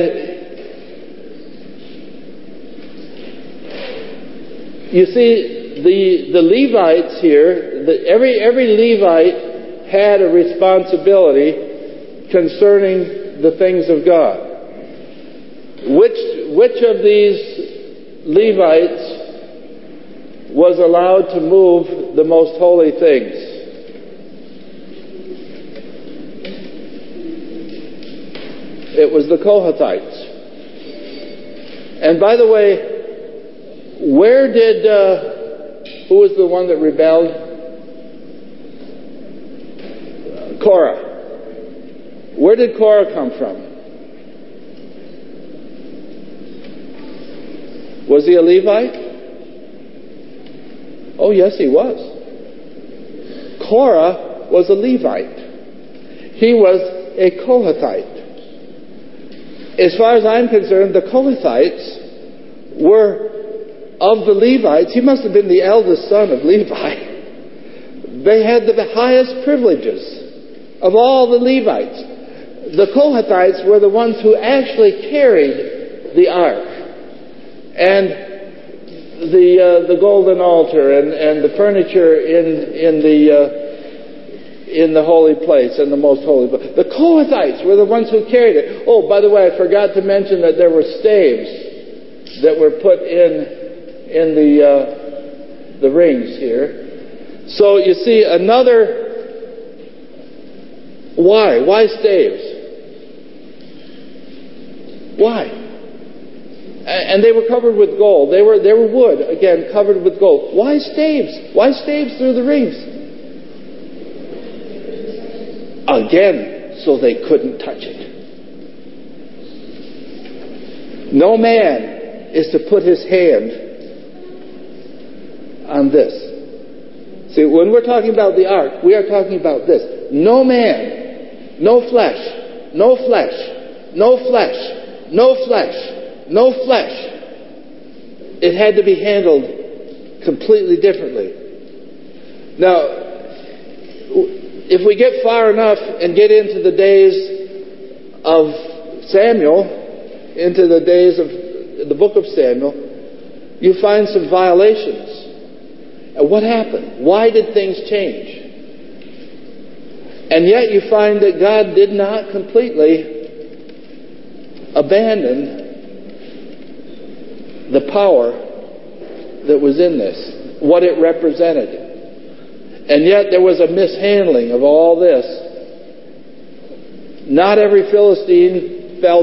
you see, The, the Levites here, the, every, every Levite had a responsibility concerning the things of God. Which, which of these Levites was allowed to move the most holy things? It was the Kohathites. And by the way, where did... Uh, Who was the one that rebelled? Korah. Where did Korah come from? Was he a Levite? Oh, yes, he was. Korah was a Levite. He was a Kohathite. As far as I'm concerned, the Kohathites were of the Levites, he must have been the eldest son of Levi. They had the highest privileges of all the Levites. The Kohathites were the ones who actually carried the ark and the uh, the golden altar and, and the furniture in in the uh, in the holy place and the most holy place. The Kohathites were the ones who carried it. Oh, by the way, I forgot to mention that there were staves that were put in in the uh, the rings here. So you see another. Why? Why staves? Why? And they were covered with gold. They were they were wood, again, covered with gold. Why staves? Why staves through the rings? Again, so they couldn't touch it. No man is to put his hand on this. See, when we're talking about the ark, we are talking about this. No man, no flesh, no flesh, no flesh, no flesh, no flesh. It had to be handled completely differently. Now, if we get far enough and get into the days of Samuel, into the days of the book of Samuel, you find some violations. And what happened? Why did things change? And yet you find that God did not completely abandon the power that was in this, what it represented. And yet there was a mishandling of all this. Not every Philistine fell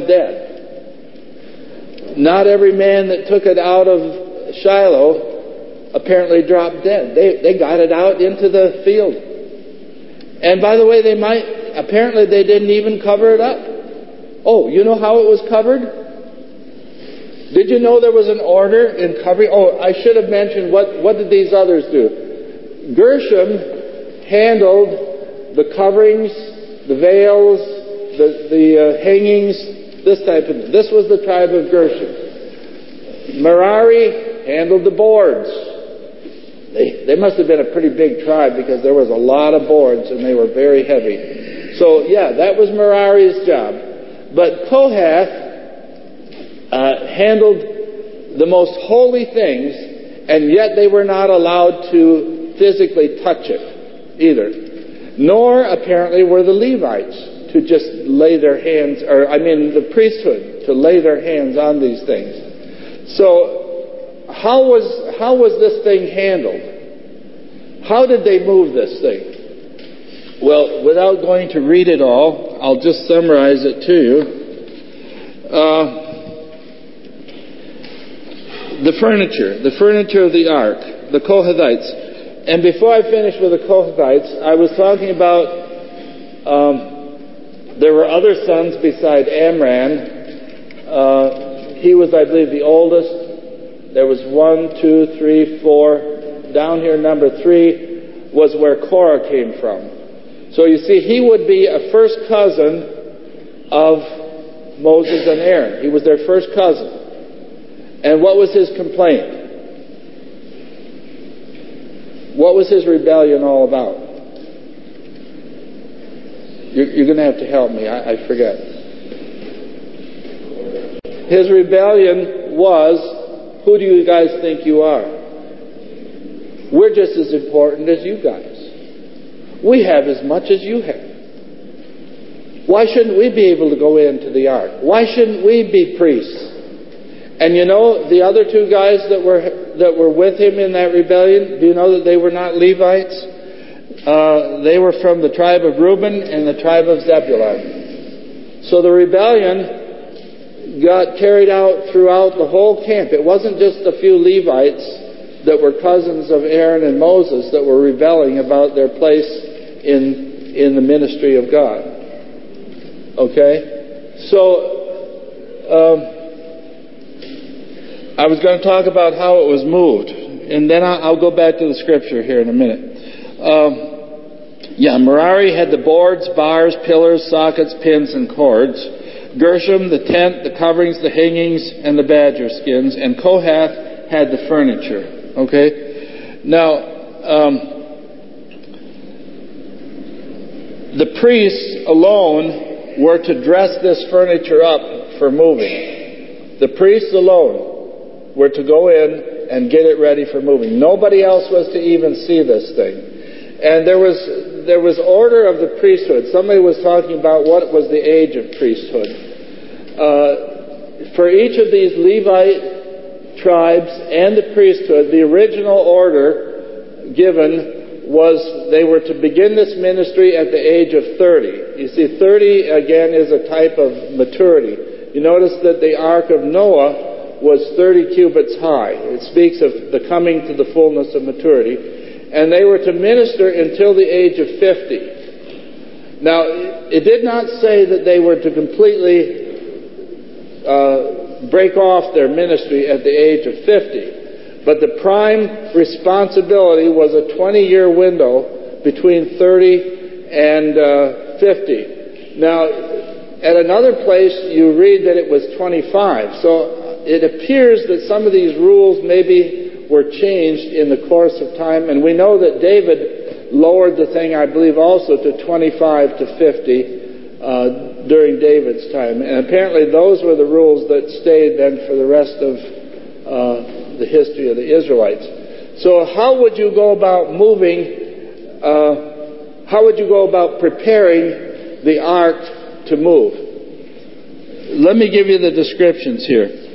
dead. Not every man that took it out of Shiloh apparently dropped dead. They they got it out into the field. And by the way, they might, apparently they didn't even cover it up. Oh, you know how it was covered? Did you know there was an order in covering? Oh, I should have mentioned, what, what did these others do? Gershom handled the coverings, the veils, the, the uh, hangings, this type of thing. This was the tribe of Gershom. Merari handled the boards. They, they must have been a pretty big tribe because there was a lot of boards and they were very heavy. So, yeah, that was Merari's job. But Kohath uh, handled the most holy things, and yet they were not allowed to physically touch it either. Nor, apparently, were the Levites to just lay their hands, or I mean the priesthood, to lay their hands on these things. So, How was how was this thing handled? How did they move this thing? Well, without going to read it all, I'll just summarize it to you. Uh, the furniture, the furniture of the ark, the Kohathites. And before I finish with the Kohathites, I was talking about um, there were other sons beside Amram. Uh, he was, I believe, the oldest. There was one, two, three, four. Down here, number three was where Korah came from. So you see, he would be a first cousin of Moses and Aaron. He was their first cousin. And what was his complaint? What was his rebellion all about? You're, you're going to have to help me. I, I forget. His rebellion was, who do you guys think you are? We're just as important as you guys. We have as much as you have. Why shouldn't we be able to go into the ark? Why shouldn't we be priests? And you know, the other two guys that were that were with him in that rebellion, do you know that they were not Levites? Uh, they were from the tribe of Reuben and the tribe of Zebulun. So the rebellion got carried out throughout the whole camp. It wasn't just a few Levites that were cousins of Aaron and Moses that were rebelling about their place in in the ministry of God. Okay? So, um, I was going to talk about how it was moved, and then I'll go back to the scripture here in a minute. Um, yeah, Merari had the boards, bars, pillars, sockets, pins, and cords. Gershom, the tent, the coverings, the hangings, and the badger skins. And Kohath had the furniture. Okay? Now, um, the priests alone were to dress this furniture up for moving. The priests alone were to go in and get it ready for moving. Nobody else was to even see this thing. And there was there was order of the priesthood. Somebody was talking about what was the age of priesthood. Uh, for each of these Levite tribes and the priesthood, the original order given was they were to begin this ministry at the age of thirty. You see, thirty, again, is a type of maturity. You notice that the Ark of Noah was thirty cubits high. It speaks of the coming to the fullness of maturity. And they were to minister until the age of fifty. Now, it did not say that they were to completely uh, break off their ministry at the age of fifty. But the prime responsibility was a twenty-year window between thirty and uh, fifty. Now, at another place, you read that it was twenty-five. So it appears that some of these rules maybe were changed in the course of time, and we know that David lowered the thing, I believe, also to twenty-five to fifty uh, during David's time. And apparently those were the rules that stayed then for the rest of uh, the history of the Israelites. So how would you go about moving, uh, how would you go about preparing the ark to move? Let me give you the descriptions here.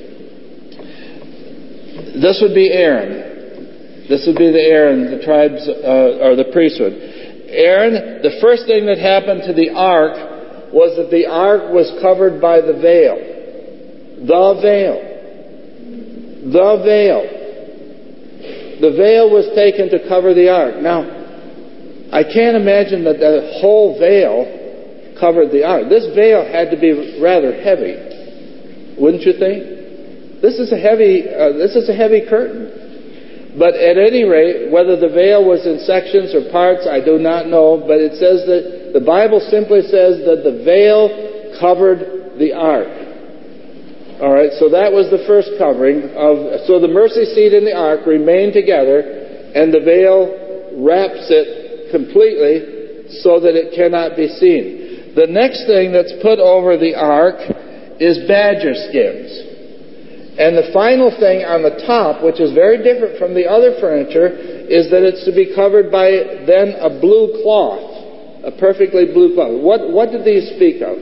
This would be Aaron. This would be the Aaron, the tribes, uh, or the priesthood. Aaron, the first thing that happened to the ark was that the ark was covered by the veil. The veil. The veil. The veil was taken to cover the ark. Now, I can't imagine that the whole veil covered the ark. This veil had to be rather heavy. Wouldn't you think? This is a heavy, uh, this is a heavy curtain. But at any rate, whether the veil was in sections or parts, I do not know. But it says that the Bible simply says that the veil covered the ark. All right, so that was the first covering of. So the mercy seat and the ark remain together, and the veil wraps it completely so that it cannot be seen. The next thing that's put over the ark is badger skins. And the final thing on the top, which is very different from the other furniture, is that it's to be covered by then a blue cloth, a perfectly blue cloth. What what did these speak of?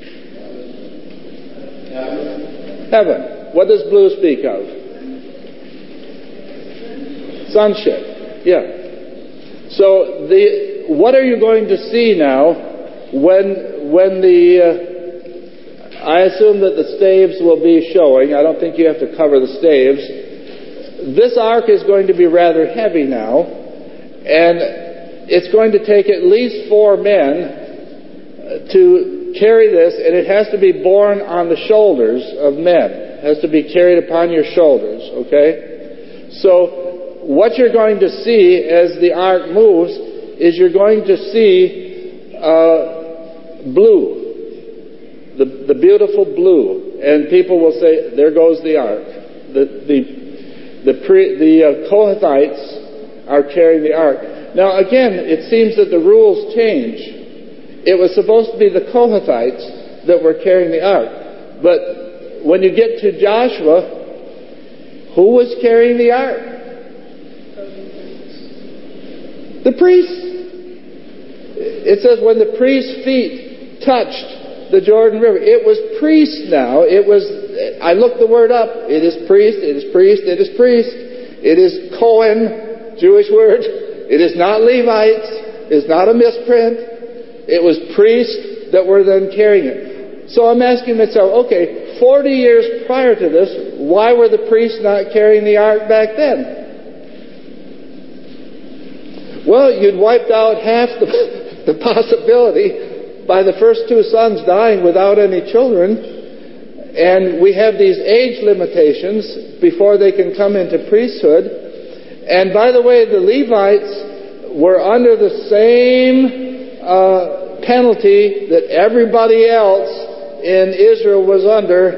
Heaven. Heaven. What does blue speak of? Sonship. Yeah. So the what are you going to see now when when the uh, I assume that the staves will be showing. I don't think you have to cover the staves. This ark is going to be rather heavy now, and it's going to take at least four men to carry this, and it has to be borne on the shoulders of men. It has to be carried upon your shoulders, okay? So what you're going to see as the ark moves is you're going to see uh, blue. The, the beautiful blue, and people will say, "There goes the ark." The the the, pre, the uh, Kohathites are carrying the ark. Now, again, it seems that the rules change. It was supposed to be the Kohathites that were carrying the ark, but when you get to Joshua, who was carrying the ark? The priests. It says when the priest's feet touched the Jordan River. It was priest now. It was, I looked the word up. It is priest, it is priest, it is priest. It is Cohen, Jewish word. It is not Levites. It's not a misprint. It was priests that were then carrying it. So I'm asking myself, okay, forty years prior to this, why were the priests not carrying the ark back then? Well, you'd wiped out half the, the possibility by the first two sons dying without any children, and we have these age limitations before they can come into priesthood. And by the way, the Levites were under the same uh, penalty that everybody else in Israel was under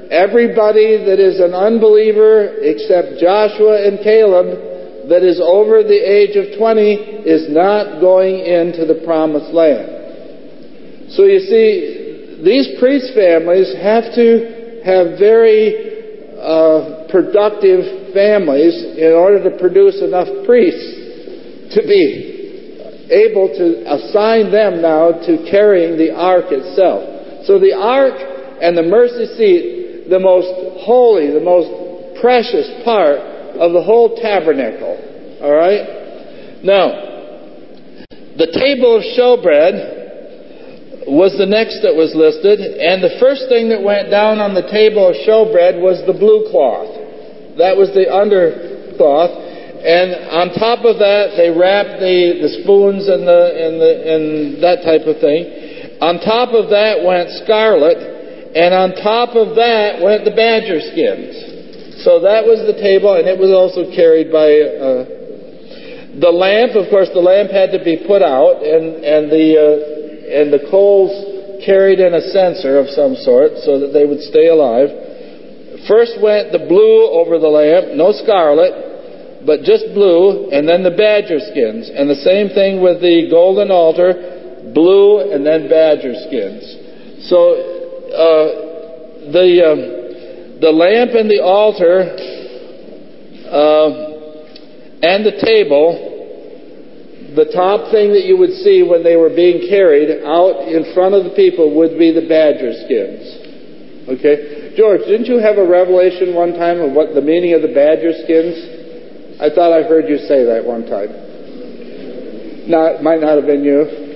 Everybody that is an unbeliever except Joshua and Caleb that is over the age of twenty is not going into the promised land. So you see, these priest families have to have very uh, productive families in order to produce enough priests to be able to assign them now to carrying the ark itself. So the ark and the mercy seat, the most holy, the most precious part of the whole tabernacle. All right? Now, the table of showbread was the next that was listed, and the first thing that went down on the table of showbread was the blue cloth. That was the undercloth, and on top of that, they wrapped the, the spoons and the and the and that type of thing. On top of that went scarlet. And on top of that went the badger skins. So that was the table, and it was also carried by uh, the lamp. Of course, the lamp had to be put out, and and the uh, and the coals carried in a censer of some sort so that they would stay alive. First went the blue over the lamp, no scarlet, but just blue, and then the badger skins. And the same thing with the golden altar, blue and then badger skins. So. Uh, the uh, the lamp and the altar uh, and the table, the top thing that you would see when they were being carried out in front of the people would be the badger skins. Okay? George, didn't you have a revelation one time of what the meaning of the badger skins? I thought I heard you say that one time. No, it might not have been you.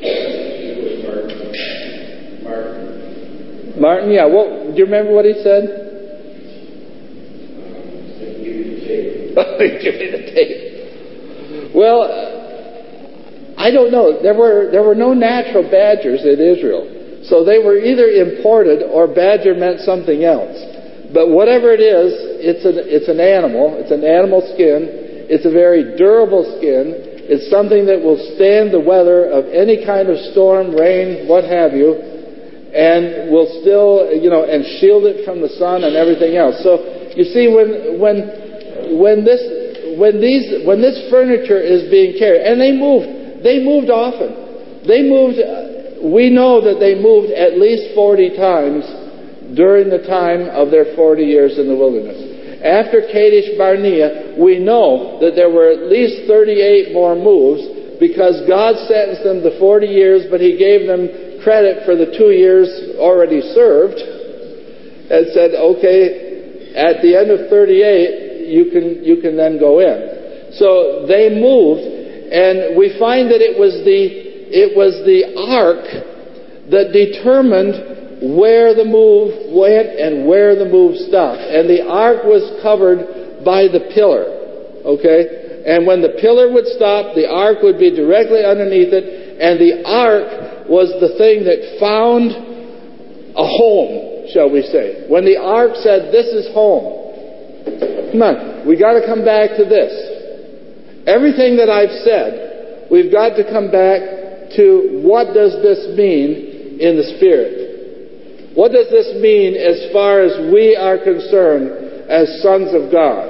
Martin, yeah. What, do you remember what he said? Give me the tape. Well, I don't know. There were there were no natural badgers in Israel, so they were either imported or badger meant something else. But whatever it is, it's an it's an animal. It's an animal skin. It's a very durable skin. It's something that will stand the weather of any kind of storm, rain, what have you. And will still, you know, and shield it from the sun and everything else. So you see, when when when this when these when this furniture is being carried, and they moved, they moved often. They moved. We know that they moved at least forty times during the time of their forty years in the wilderness. After Kadesh Barnea, we know that there were at least thirty-eight more moves because God sentenced them to forty years, but He gave them credit for the two years already served and said, okay, at the end of thirty-eight, you can you can then go in. So they moved, and we find that it was the it was the ark that determined where the move went and where the move stopped. And the ark was covered by the pillar. Okay? And when the pillar would stop, the ark would be directly underneath it, and the ark was the thing that found a home, shall we say. When the ark said, this is home. Come on, we got to come back to this. Everything that I've said, we've got to come back to what does this mean in the Spirit? What does this mean as far as we are concerned as sons of God?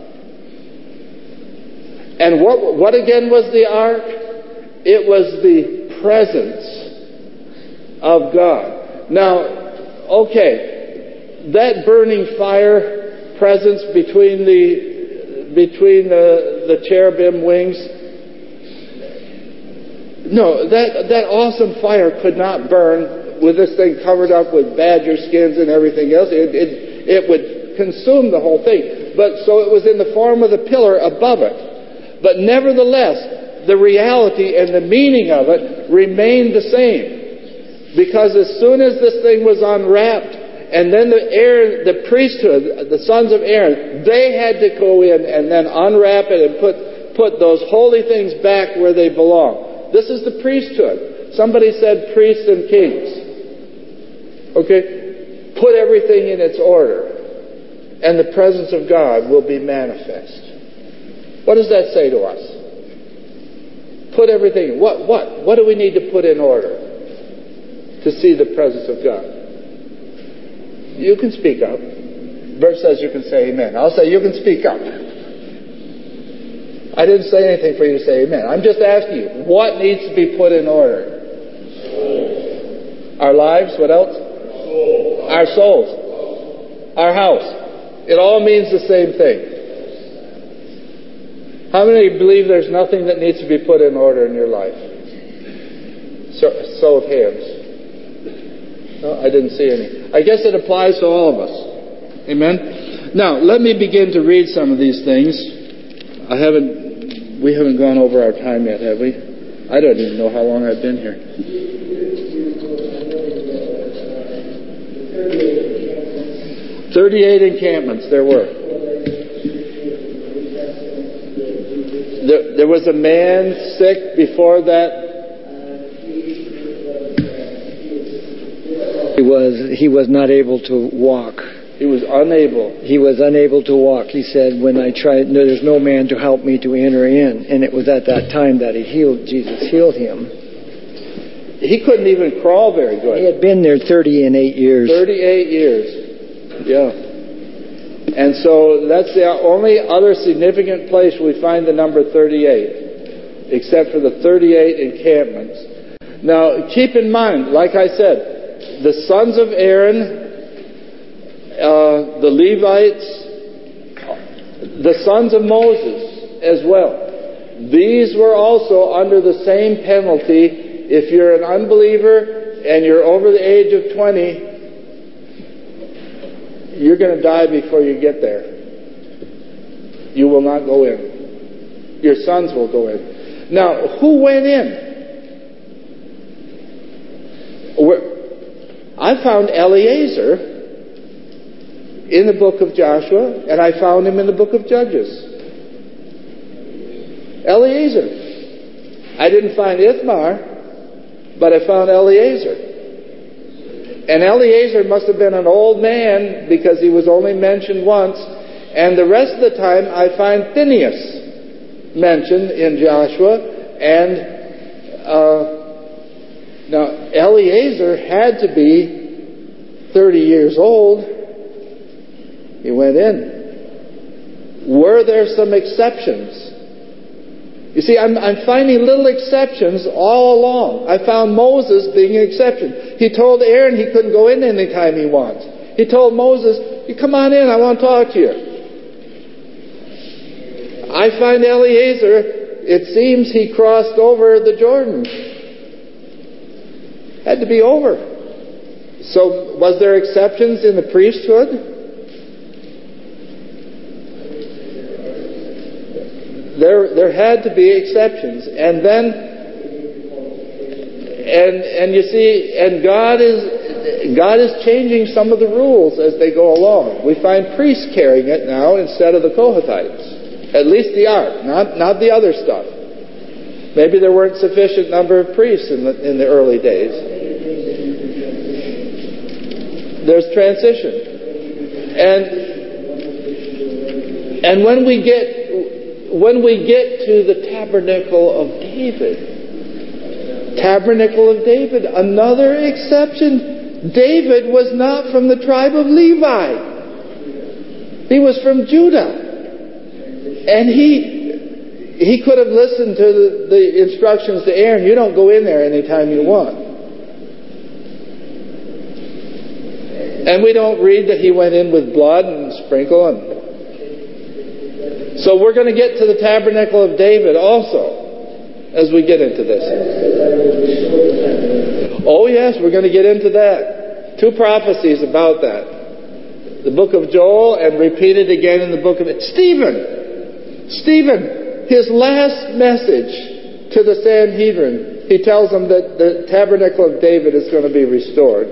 And what, what again was the ark? It was the presence of God. Now, okay, that burning fire presence between the between the, the cherubim wings, no, that that awesome fire could not burn with this thing covered up with badger skins and everything else. It it, it would consume the whole thing. But so it was in the form of the pillar above it. But nevertheless, the reality and the meaning of it remained the same. Because as soon as this thing was unwrapped, and then the Aaron, the priesthood, the sons of Aaron, they had to go in and then unwrap it and put, put those holy things back where they belong. This is the priesthood. Somebody said priests and kings. Okay? Put everything in its order, and the presence of God will be manifest. What does that say to us? Put everything. What? What? What do we need to put in order to see the presence of God? You can speak up. Verse says you can say amen. I'll say you can speak up. I didn't say anything for you to say amen. I'm just asking you, what needs to be put in order? Our lives, what else? Our souls. Our house. It all means the same thing. How many believe there's nothing that needs to be put in order in your life? So, show of hands. No, I didn't see any. I guess it applies to all of us. Amen? Now, let me begin to read some of these things. I haven't, we haven't gone over our time yet, have we? I don't even know how long I've been here. thirty-eight encampments there were. There, there was a man sick before that. He was he was not able to walk. He was unable. He was unable to walk. He said, when I tried, no, there's no man to help me to enter in. And it was at that time that he healed, Jesus healed him. He couldn't even crawl very good. He had been there thirty-eight years. thirty-eight years. Yeah. And so that's the only other significant place we find the number thirty-eight, except for the thirty-eight encampments. Now, keep in mind, like I said, the sons of Aaron, uh, the Levites, the sons of Moses as well. These were also under the same penalty. If you're an unbeliever and you're over the age of twenty, you're going to die before you get there. You will not go in. Your sons will go in. Now, who went in? We're, I found Eleazar in the book of Joshua, and I found him in the book of Judges. Eleazar. I didn't find Ithamar, but I found Eleazar. And Eleazar must have been an old man because he was only mentioned once. And the rest of the time I find Phinehas mentioned in Joshua. And uh, now Eleazar had to be thirty years old. He went in. Were there some exceptions? You see, I'm, I'm finding little exceptions all along. I found Moses being an exception. He told Aaron he couldn't go in anytime he wants. He told Moses, you come on in, I want to talk to you. I find Eleazar, it seems he crossed over the Jordan. Had to be over. So, was there exceptions in the priesthood? There, there had to be exceptions, and then, and and you see, and God is God is changing some of the rules as they go along. We find priests carrying it now instead of the Kohathites, at least the ark, not not the other stuff. Maybe there weren't sufficient number of priests in the in the early days. There's transition, and and when we get. When we get to the tabernacle of David, tabernacle of David, another exception. David was not from the tribe of Levi. He was from Judah. And he he could have listened to the, the instructions to Aaron. You don't go in there anytime you want. And we don't read that he went in with blood and sprinkle and... So we're going to get to the tabernacle of David also as we get into this. Oh yes, we're going to get into that. Two prophecies about that. The book of Joel and repeated again in the book of Stephen. Stephen, his last message to the Sanhedrin, he tells them that the tabernacle of David is going to be restored.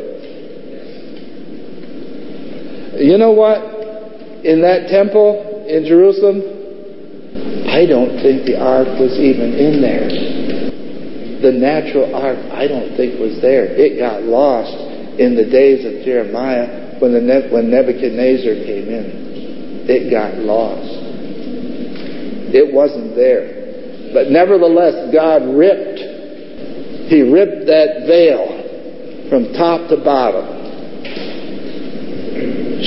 You know what? In that temple in Jerusalem, I don't think the ark was even in there. The natural ark, I don't think was there. It got lost in the days of Jeremiah when the when Nebuchadnezzar came in. It got lost. It wasn't there. But nevertheless, God ripped. He ripped that veil from top to bottom.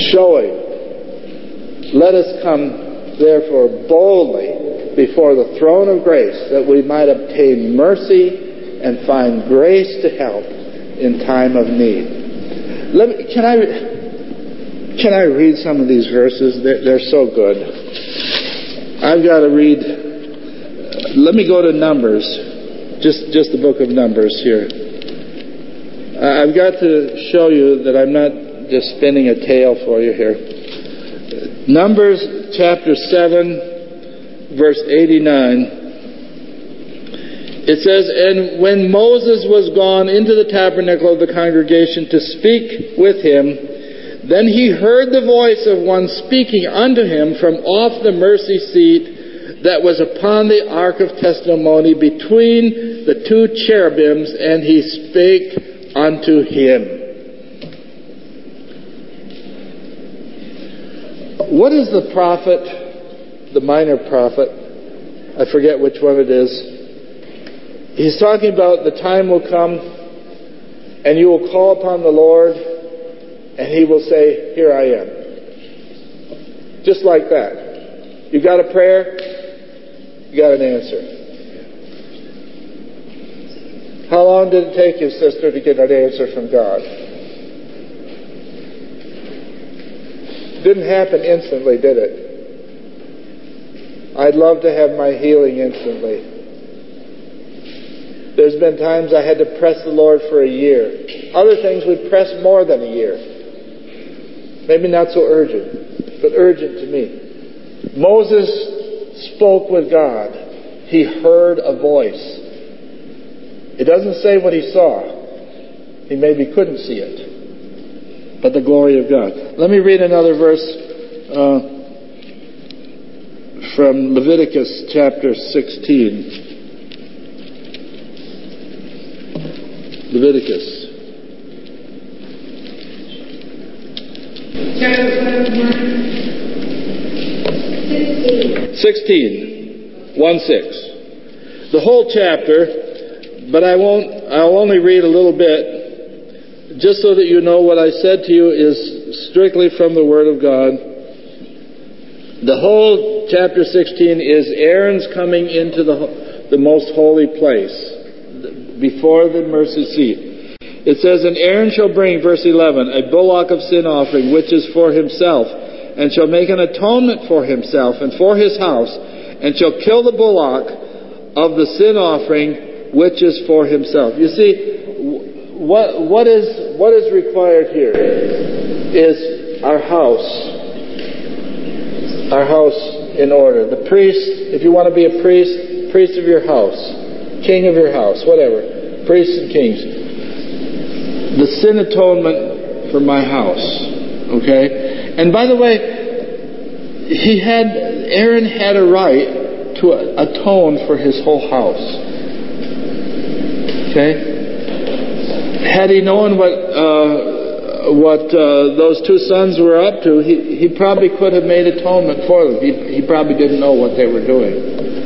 showing, let us come therefore boldly before the throne of grace, that we might obtain mercy and find grace to help in time of need. Let me, can I can I read some of these verses? They're, they're so good. I've got to read. Let me go to Numbers, just just the book of Numbers here. I've got to show you that I'm not just spinning a tale for you here. Numbers chapter seven, verse eighty-nine. It says, "And when Moses was gone into the tabernacle of the congregation to speak with him, then he heard the voice of one speaking unto him from off the mercy seat that was upon the ark of testimony between the two cherubims, and he spake unto him." What is the prophet, the minor prophet? I forget which one it is. He's talking about the time will come and you will call upon the Lord and he will say, "Here I am." Just like that. You got a prayer, you got an answer. How long did it take you, sister, to get an answer from God? Didn't happen instantly, did it? I'd love to have my healing instantly. There's been times I had to press the Lord for a year. Other things would press more than a year. Maybe not so urgent, but urgent to me. Moses spoke with God. He heard a voice. It doesn't say what he saw. He maybe couldn't see it. But the glory of God. Let me read another verse uh, from Leviticus chapter sixteen. Leviticus. sixteen. one six. The whole chapter, but I won't, I'll only read a little bit, just so that you know what I said to you is strictly from the Word of God. The whole chapter sixteen is Aaron's coming into the, the most holy place, before the mercy seat. It says, "And Aaron shall bring," verse eleven, "a bullock of sin offering, which is for himself, and shall make an atonement for himself and for his house, and shall kill the bullock of the sin offering, which is for himself." You see, what what is what is required here is our house, our house in order. The priest, if you want to be a priest, priest of your house, king of your house, whatever, priests and kings. The sin atonement for my house, okay? And by the way, he had, Aaron had a right to atone for his whole house. Okay? Had he known what uh, what uh, those two sons were up to, he, he probably could have made atonement for them. He, he probably didn't know what they were doing.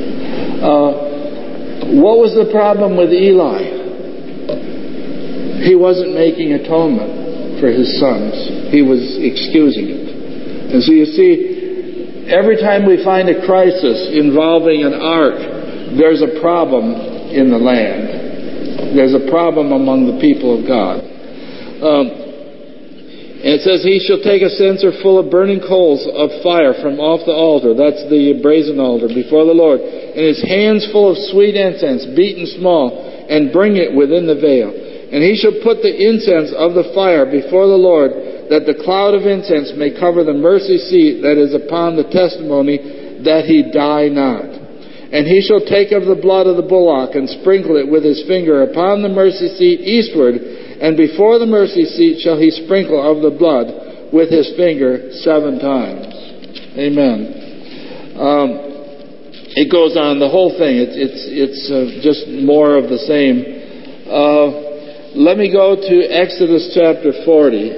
Uh, what was the problem with Eli? He wasn't making atonement for his sons. He was excusing it. And so you see, every time we find a crisis involving an ark, there's a problem in the land. There's a problem among the people of God. Um, and it says, "He shall take a censer full of burning coals of fire from off the altar," that's the brazen altar, "before the Lord, and his hands full of sweet incense, beaten small, and bring it within the veil. And he shall put the incense of the fire before the Lord, that the cloud of incense may cover the mercy seat that is upon the testimony, that he die not. And he shall take of the blood of the bullock, and sprinkle it with his finger upon the mercy seat eastward, and before the mercy seat shall he sprinkle of the blood with his finger seven times." Amen. Um, it goes on, the whole thing. It's it's it's uh, just more of the same. Uh, let me go to Exodus chapter forty.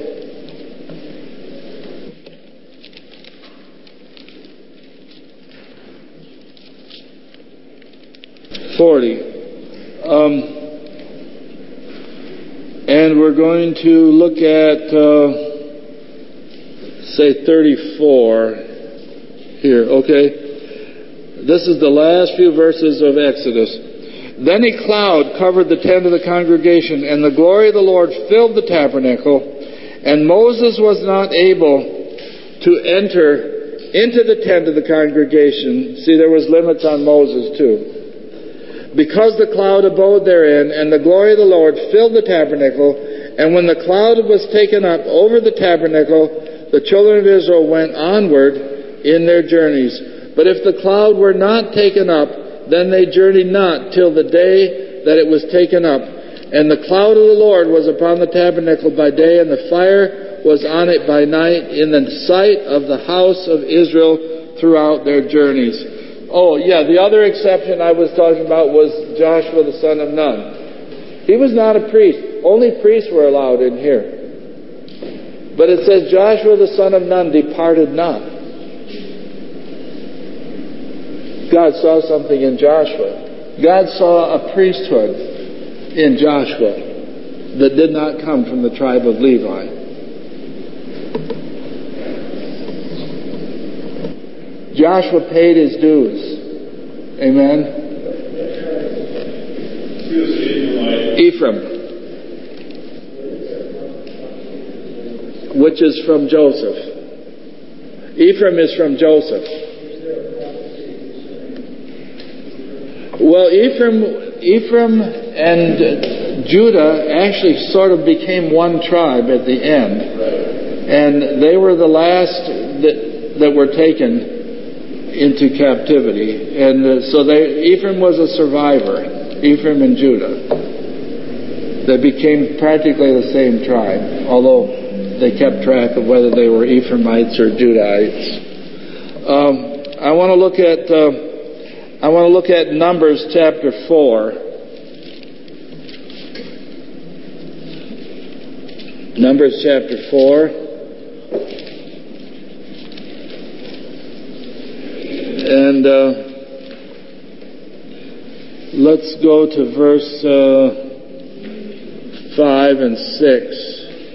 forty. Um, and we're going to look at uh, say thirty-four here, okay? This is the last few verses of Exodus. Then a cloud covered the tent of the congregation, and the glory of the Lord filled the tabernacle, and Moses was not able to enter into the tent of the congregation. See, there was limits on Moses too. Because the cloud abode therein, and the glory of the Lord filled the tabernacle, and when the cloud was taken up over the tabernacle, the children of Israel went onward in their journeys. But if the cloud were not taken up, then they journeyed not till the day that it was taken up. And the cloud of the Lord was upon the tabernacle by day, and the fire was on it by night, in the sight of the house of Israel throughout their journeys. Oh, yeah, the other exception I was talking about was Joshua the son of Nun. He was not a priest. Only priests were allowed in here. But it says Joshua the son of Nun departed not. God saw something in Joshua. God saw a priesthood in Joshua that did not come from the tribe of Levi. Joshua paid his dues. Amen. Ephraim, which is from Joseph. Ephraim is from Joseph. Well, Ephraim, Ephraim and Judah actually sort of became one tribe at the end. And they were the last that, that were taken into captivity. And uh, so they, Ephraim was a survivor, Ephraim and Judah. They became practically the same tribe, although they kept track of whether they were Ephraimites or Judahites. Um, I want to look at... Uh, I want to look at Numbers chapter four. Numbers chapter four. And uh, let's go to verse uh, five and six.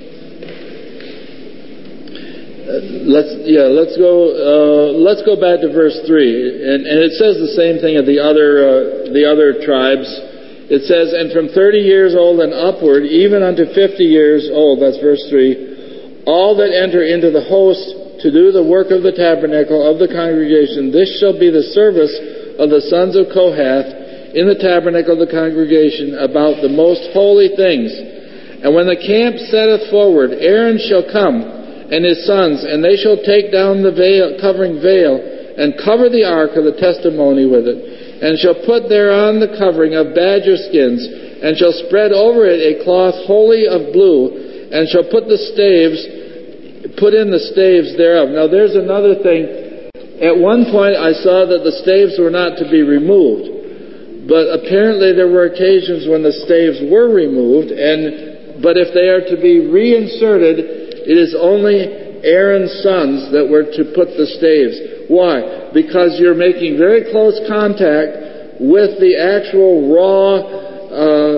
Let's yeah. Let's go. Uh, let's go back to verse three, and, and it says the same thing of the other uh, the other tribes. It says, "And from thirty years old and upward, even unto fifty years old." That's verse three. "All that enter into the host to do the work of the tabernacle of the congregation, this shall be the service of the sons of Kohath in the tabernacle of the congregation about the most holy things. And when the camp setteth forward, Aaron shall come, and his sons, and they shall take down the veil, covering veil, and cover the ark of the testimony with it, and shall put thereon the covering of badger skins, and shall spread over it a cloth wholly of blue, and shall put the staves, put in the staves thereof." Now there's another thing. At one point I saw that the staves were not to be removed, but apparently there were occasions when the staves were removed, and but if they are to be reinserted, it is only Aaron's sons that were to put the staves. Why? Because you're making very close contact with the actual raw uh,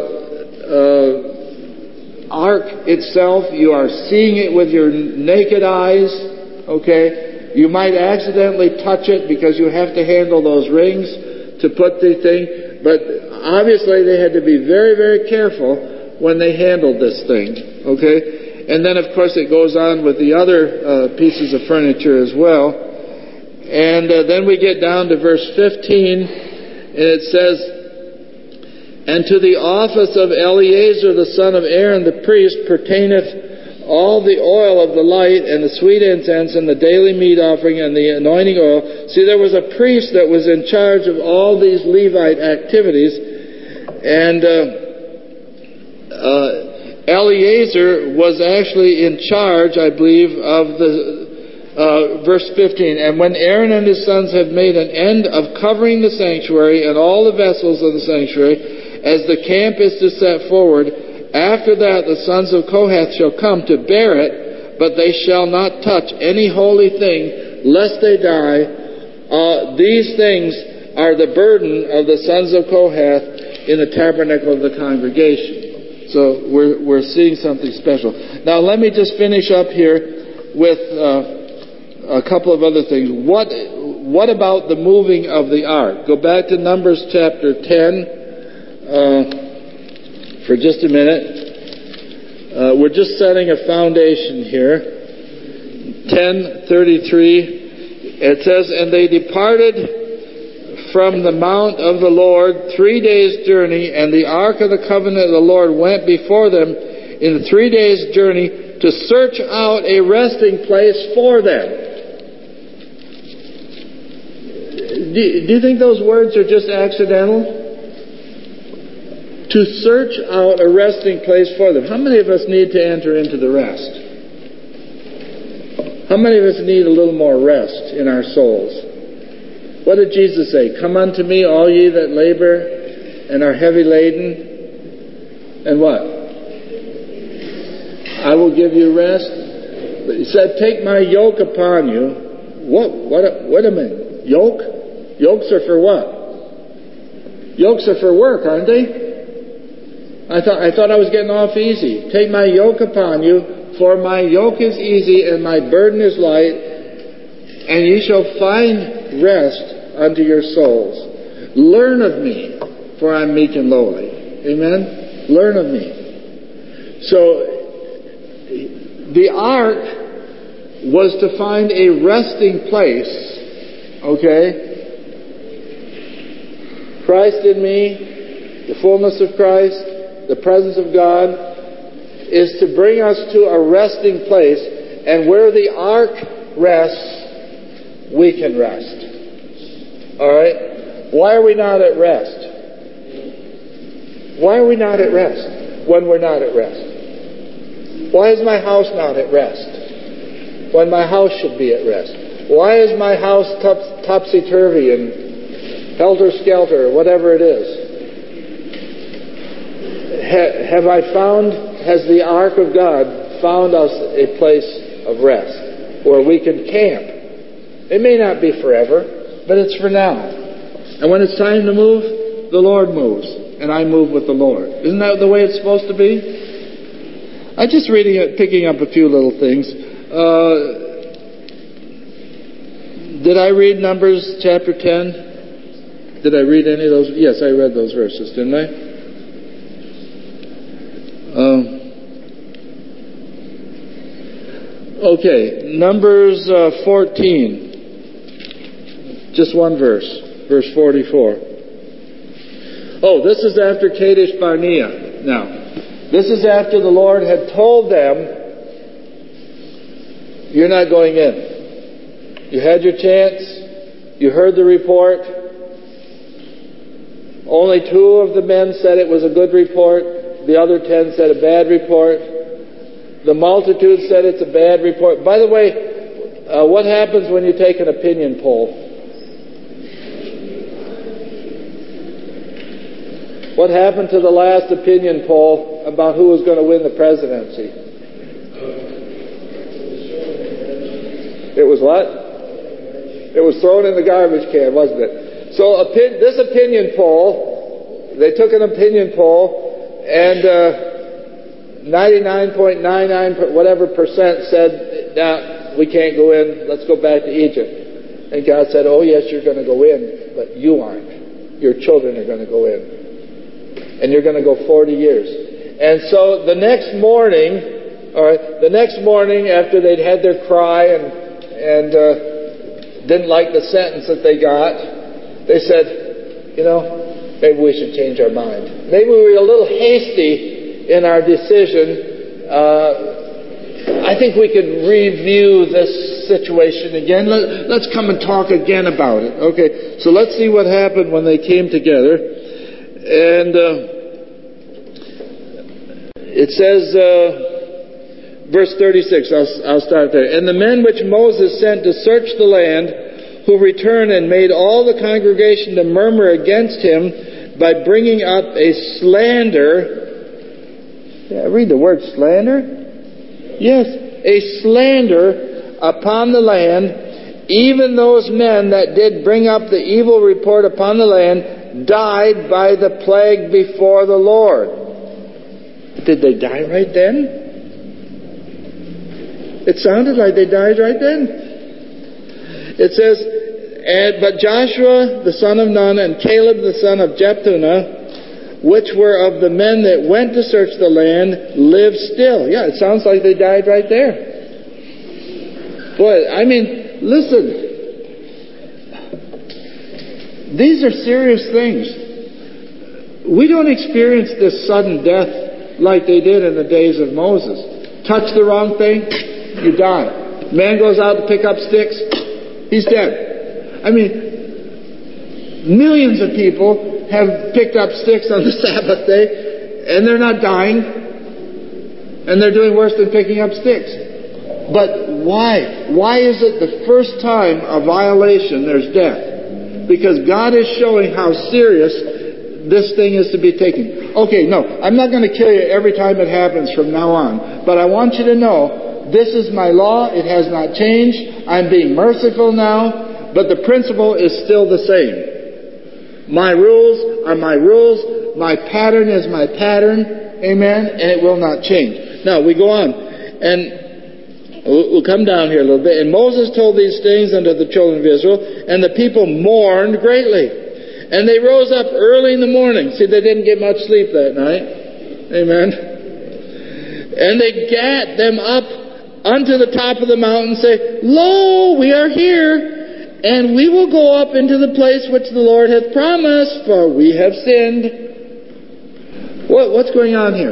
uh, ark itself. You are seeing it with your naked eyes. Okay? You might accidentally touch it because you have to handle those rings to put the thing. But obviously they had to be very, very careful when they handled this thing. Okay? And then, of course, it goes on with the other uh, pieces of furniture as well. And uh, then we get down to verse fifteen, and it says, "And to the office of Eleazar the son of Aaron the priest pertaineth all the oil of the light, and the sweet incense, and the daily meat offering, and the anointing oil." See, there was a priest that was in charge of all these Levite activities. And... Uh, uh, Eleazar was actually in charge, I believe, of the uh, verse fifteen. "And when Aaron and his sons have made an end of covering the sanctuary and all the vessels of the sanctuary, as the camp is to set forward, after that the sons of Kohath shall come to bear it, but they shall not touch any holy thing, lest they die. Uh, these things are the burden of the sons of Kohath in the tabernacle of the congregation." So we're we're seeing something special. Now let me just finish up here with uh, a couple of other things. What what about the moving of the ark? Go back to Numbers chapter ten uh, for just a minute. Uh, we're just setting a foundation here. ten thirty-three. It says, "And they departed from the mount of the Lord three days' journey, and the ark of the covenant of the Lord went before them in three days' journey to search out a resting place for them." Do, do you think those words are just accidental? To search out a resting place for them. How many of us need to enter into the rest? How many of us need a little more rest in our souls? What did Jesus say? "Come unto me, all ye that labor and are heavy laden." And what? "I will give you rest." But he said, "Take my yoke upon you." What? What? Wait a minute. Yoke? Yokes are for what? Yokes are for work, aren't they? I thought I thought I was getting off easy. "Take my yoke upon you, for my yoke is easy and my burden is light, and ye shall find rest unto your souls. Learn of me, for I am meek and lowly." Amen? Learn of me. So, the ark was to find a resting place, okay? Christ in me, the fullness of Christ, the presence of God, is to bring us to a resting place, and where the ark rests, we can rest. All right? Why are we not at rest? Why are we not at rest when we're not at rest? Why is my house not at rest when my house should be at rest? Why is my house top- topsy-turvy and helter-skelter, or whatever it is? Ha- have I found, has the ark of God found us a place of rest where we can camp? It may not be forever, but it's for now. And when it's time to move, the Lord moves, and I move with the Lord. Isn't that the way it's supposed to be? I'm just reading it, picking up a few little things. Uh, did I read Numbers chapter ten? Did I read any of those? Yes, I read those verses, didn't I? Um, okay, Numbers uh, fourteen. Just one verse, verse forty-four. Oh, this is after Kadesh Barnea. Now, this is after the Lord had told them, "You're not going in. You had your chance. You heard the report. Only two of the men said it was a good report. The other ten said a bad report. The multitude said it's a bad report." By the way, uh, what happens when you take an opinion poll? What happened to the last opinion poll about who was going to win the presidency? It was what? It was thrown in the garbage can, wasn't it? So opi- this opinion poll, they took an opinion poll, and uh, ninety-nine point nine nine whatever percent said, "Nah, we can't go in. Let's go back to Egypt." And God said, "Oh yes, you're going to go in, but you aren't. Your children are going to go in. And you're going to go forty years. And so the next morning, all right, the next morning after they'd had their cry and and uh, didn't like the sentence that they got, they said, "You know, maybe we should change our mind. Maybe we were a little hasty in our decision. Uh, I think we could review this situation again. Let, let's come and talk again about it." Okay, so let's see what happened when they came together. And uh, it says, uh, verse thirty-six, I'll, I'll start there. "And the men which Moses sent to search the land, who returned and made all the congregation to murmur against him by bringing up a slander." Yeah, read the word slander. Yes, a slander upon the land. "Even those men that did bring up the evil report upon the land died by the plague before the Lord." Did they die right then? It sounded like they died right then. It says, and, but Joshua the son of Nun and Caleb the son of Jephunneh, which were of the men that went to search the land, lived still. Yeah, it sounds like they died right there. Boy, I mean, listen. These are serious things. We don't experience this sudden death like they did in the days of Moses. Touch the wrong thing, you die. Man goes out to pick up sticks, he's dead. I mean, millions of people have picked up sticks on the Sabbath day, and they're not dying, and they're doing worse than picking up sticks. But why? Why is it the first time a violation there's death? Because God is showing how serious this thing is to be taken. Okay, no, I'm not going to kill you every time it happens from now on. But I want you to know, this is my law. It has not changed. I'm being merciful now. But the principle is still the same. My rules are my rules. My pattern is my pattern. Amen? And it will not change. Now, we go on. And we'll come down here a little bit. And Moses told these things unto the children of Israel, and the people mourned greatly. And they rose up early in the morning. See, they didn't get much sleep that night. Amen. And they gat them up unto the top of the mountain, and say, Lo, we are here, and we will go up into the place which the Lord hath promised, for we have sinned. What, what's going on here?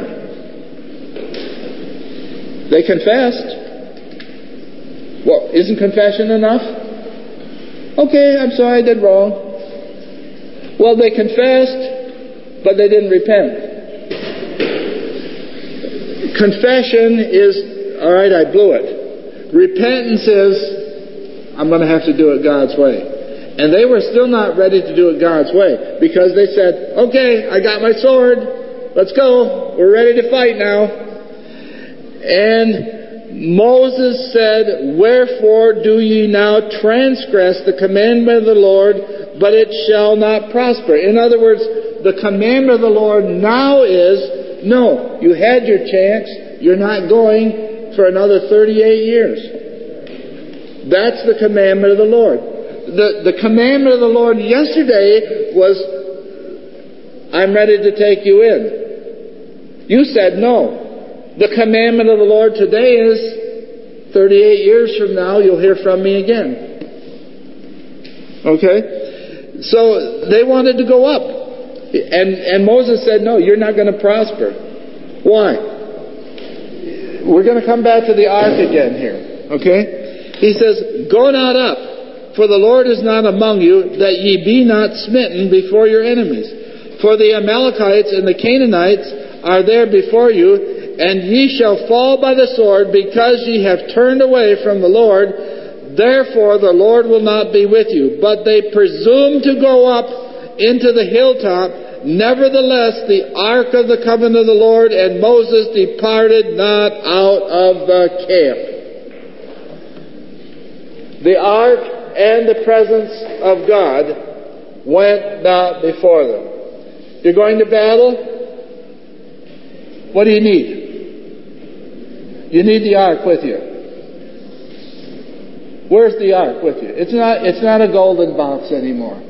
They confessed. Well, isn't confession enough? Okay, I'm sorry, I did wrong. Well, they confessed, but they didn't repent. Confession is, all right, I blew it. Repentance is, I'm going to have to do it God's way. And they were still not ready to do it God's way, because they said, okay, I got my sword. Let's go. We're ready to fight now. And Moses said, Wherefore do ye now transgress the commandment of the Lord, but it shall not prosper? In other words, the commandment of the Lord now is, no, you had your chance, you're not going for another thirty-eight years. That's the commandment of the Lord. The, the commandment of the Lord yesterday was, I'm ready to take you in. You said no. The commandment of the Lord today is, thirty-eight years from now, you'll hear from me again. Okay? So, they wanted to go up. And, and Moses said, no, you're not going to prosper. Why? We're going to come back to the ark again here. Okay? He says, Go not up, for the Lord is not among you, that ye be not smitten before your enemies. For the Amalekites and the Canaanites are there before you, and ye shall fall by the sword, because ye have turned away from the Lord. Therefore the Lord will not be with you. But they presumed to go up into the hilltop. Nevertheless, the ark of the covenant of the Lord and Moses departed not out of the camp. The ark and the presence of God went not before them. You're going to battle? What do you need? You need the ark with you. Where's the ark with you? It's not, it's not a golden box anymore.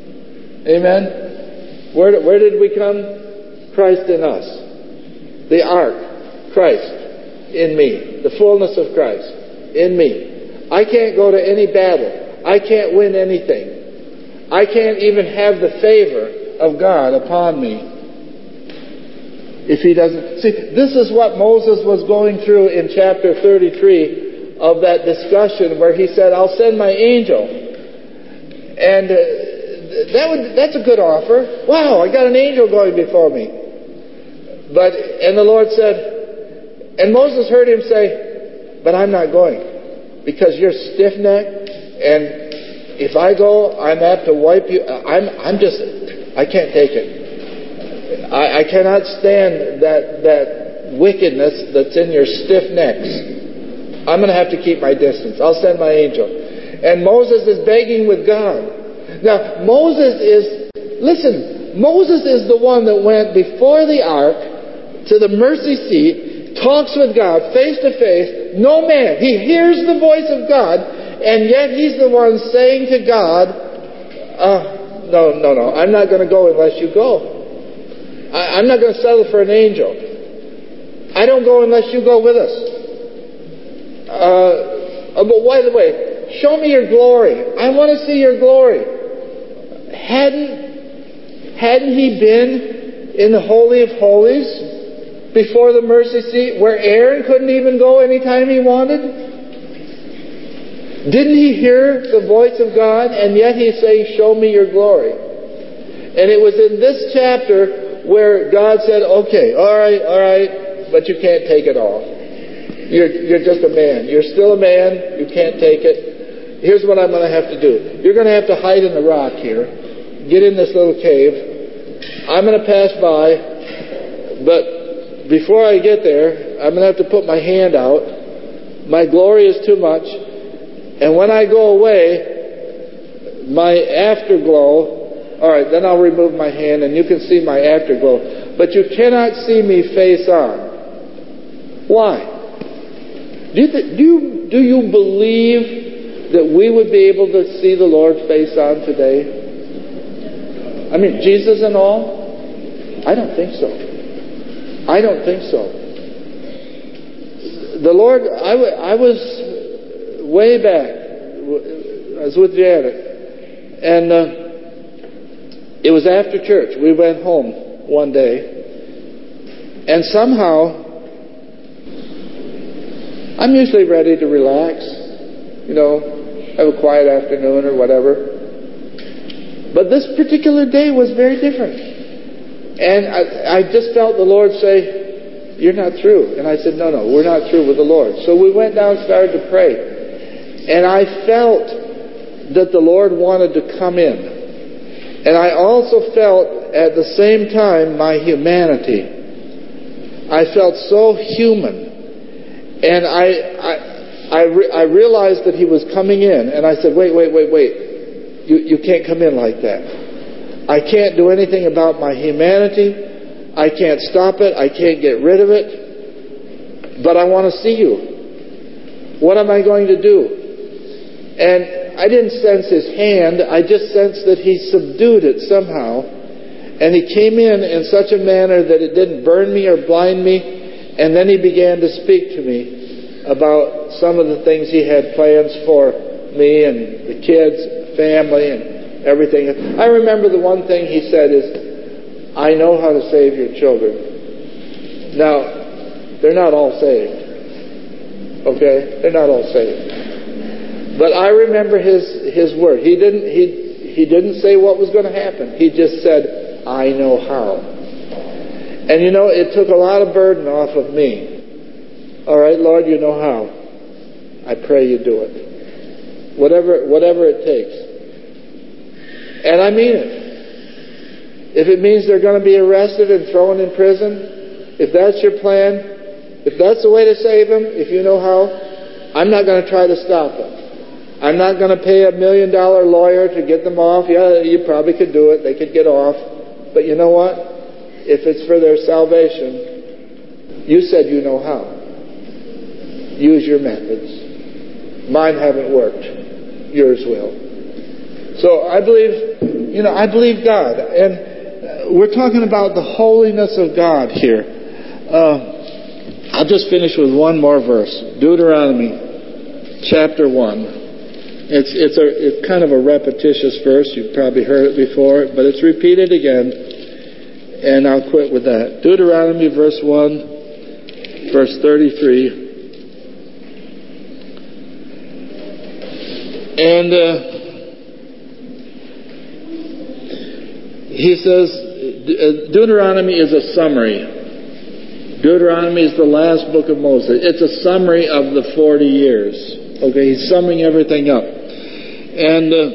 Amen? Where, where did we come? Christ in us. The ark. Christ in me. The fullness of Christ in me. I can't go to any battle. I can't win anything. I can't even have the favor of God upon me. If he doesn't... See, this is what Moses was going through in chapter thirty-three of that discussion where he said, I'll send my angel. And uh, that would, that's a good offer. Wow, I got an angel going before me. But, and the Lord said, and Moses heard him say, but I'm not going, because you're stiff-necked, and if I go, I'm apt to wipe you. I'm, I'm just, I can't take it. I, I cannot stand that that wickedness that's in your stiff necks. I'm going to have to keep my distance. I'll send my angel. And Moses is begging with God. Now, Moses is, listen, Moses is the one that went before the ark to the mercy seat, talks with God face to face. No man. He hears the voice of God, And yet he's the one saying to God, uh, no, no, no, I'm not going to go unless you go. I, I'm not going to settle for an angel. I don't go unless you go with us. Uh, but by the way, show me your glory. I want to see your glory. Hadn't, hadn't he been in the Holy of Holies before the mercy seat where Aaron couldn't even go anytime he wanted? Didn't he hear the voice of God, and yet he's saying, show me your glory? And it was in this chapter where God said, okay, all right, all right, but you can't take it all. You're, you're just a man. You're still a man. You can't take it. Here's what I'm going to have to do. You're going to have to hide in the rock here. Get in this little cave. I'm going to pass by, but before I get there, I'm going to have to put my hand out. My glory is too much. And when I go away, my afterglow, all right, then I'll remove my hand and you can see my afterglow. But you cannot see me face on. Why? Do you, th- do you, do you believe that we would be able to see the Lord face on today? I mean, Jesus and all? I don't think so. I don't think so. The Lord, I, w- I was way back. I was with Janet. And uh, it was after church. We went home one day. And somehow, I'm usually ready to relax. You know, have a quiet afternoon or whatever. But this particular day was very different. And I, I just felt the Lord say, you're not through. And I said, no, no, we're not through with the Lord. So we went down and started to pray. And I felt that the Lord wanted to come in. And I also felt at the same time my humanity. I felt so human. And I I, I, re- I realized that he was coming in. And I said, wait, wait, wait, wait. You, you can't come in like that. I can't do anything about my humanity. I can't stop it. I can't get rid of it. But I want to see you. What am I going to do? And I didn't sense his hand. I just sensed that he subdued it somehow. And he came in in such a manner that it didn't burn me or blind me. And then he began to speak to me about some of the things he had plans for me and the kids, family, and everything. I remember the one thing he said is, I know how to save your children. Now, they're not all saved. Okay? They're not all saved. But I remember his his word. He didn't he he didn't say what was going to happen. He just said, I know how. And you know, it took a lot of burden off of me. All right, Lord, you know how. I pray you do it. Whatever whatever it takes. And I mean it. If it means they're going to be arrested and thrown in prison, if that's your plan, if that's the way to save them, if you know how, I'm not going to try to stop them. I'm not going to pay a million dollar lawyer to get them off. Yeah, you probably could do it. They could get off. But you know what? If it's for their salvation, you said you know how. Use your methods. Mine haven't worked. Yours will. So I believe, you know, I believe God. And we're talking about the holiness of God here. Uh, I'll just finish with one more verse. Deuteronomy chapter one. It's it's a it's kind of a repetitious verse. You've probably heard it before, but it's repeated again. And I'll quit with that. Deuteronomy verse one, verse thirty-three. And uh, he says, Deuteronomy is a summary. Deuteronomy is the last book of Moses. It's a summary of the forty years. Okay, he's summing everything up. And uh,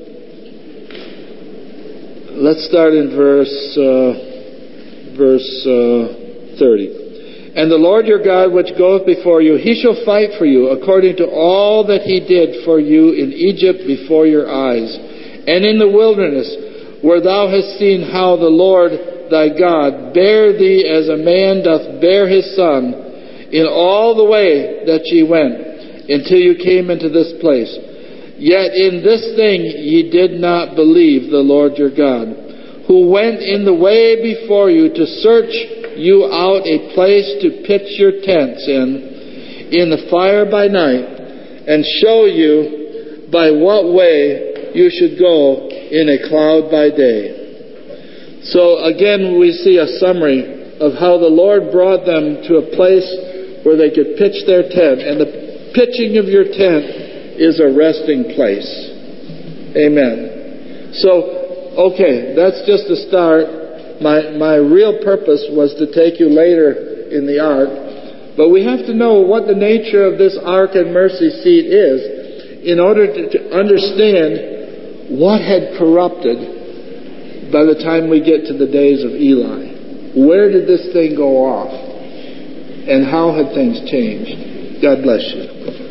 let's start in verse uh, verse uh, thirty. And the Lord your God, which goeth before you, he shall fight for you according to all that he did for you in Egypt before your eyes, and in the wilderness, where thou hast seen how the Lord thy God bare thee as a man doth bear his son, in all the way that ye went, until you came into this place. Yet in this thing ye did not believe the Lord your God, who went in the way before you to search you out a place to pitch your tents in, in the fire by night, and show you by what way you should go in a cloud by day. So again, we see a summary of how the Lord brought them to a place where they could pitch their tent. And the pitching of your tent is a resting place. Amen. So, okay, that's just a start. My, my real purpose was to take you later in the ark. But we have to know what the nature of this ark and mercy seat is in order to, to understand what had corrupted by the time we get to the days of Eli. Where did this thing go off? And how had things changed? God bless you.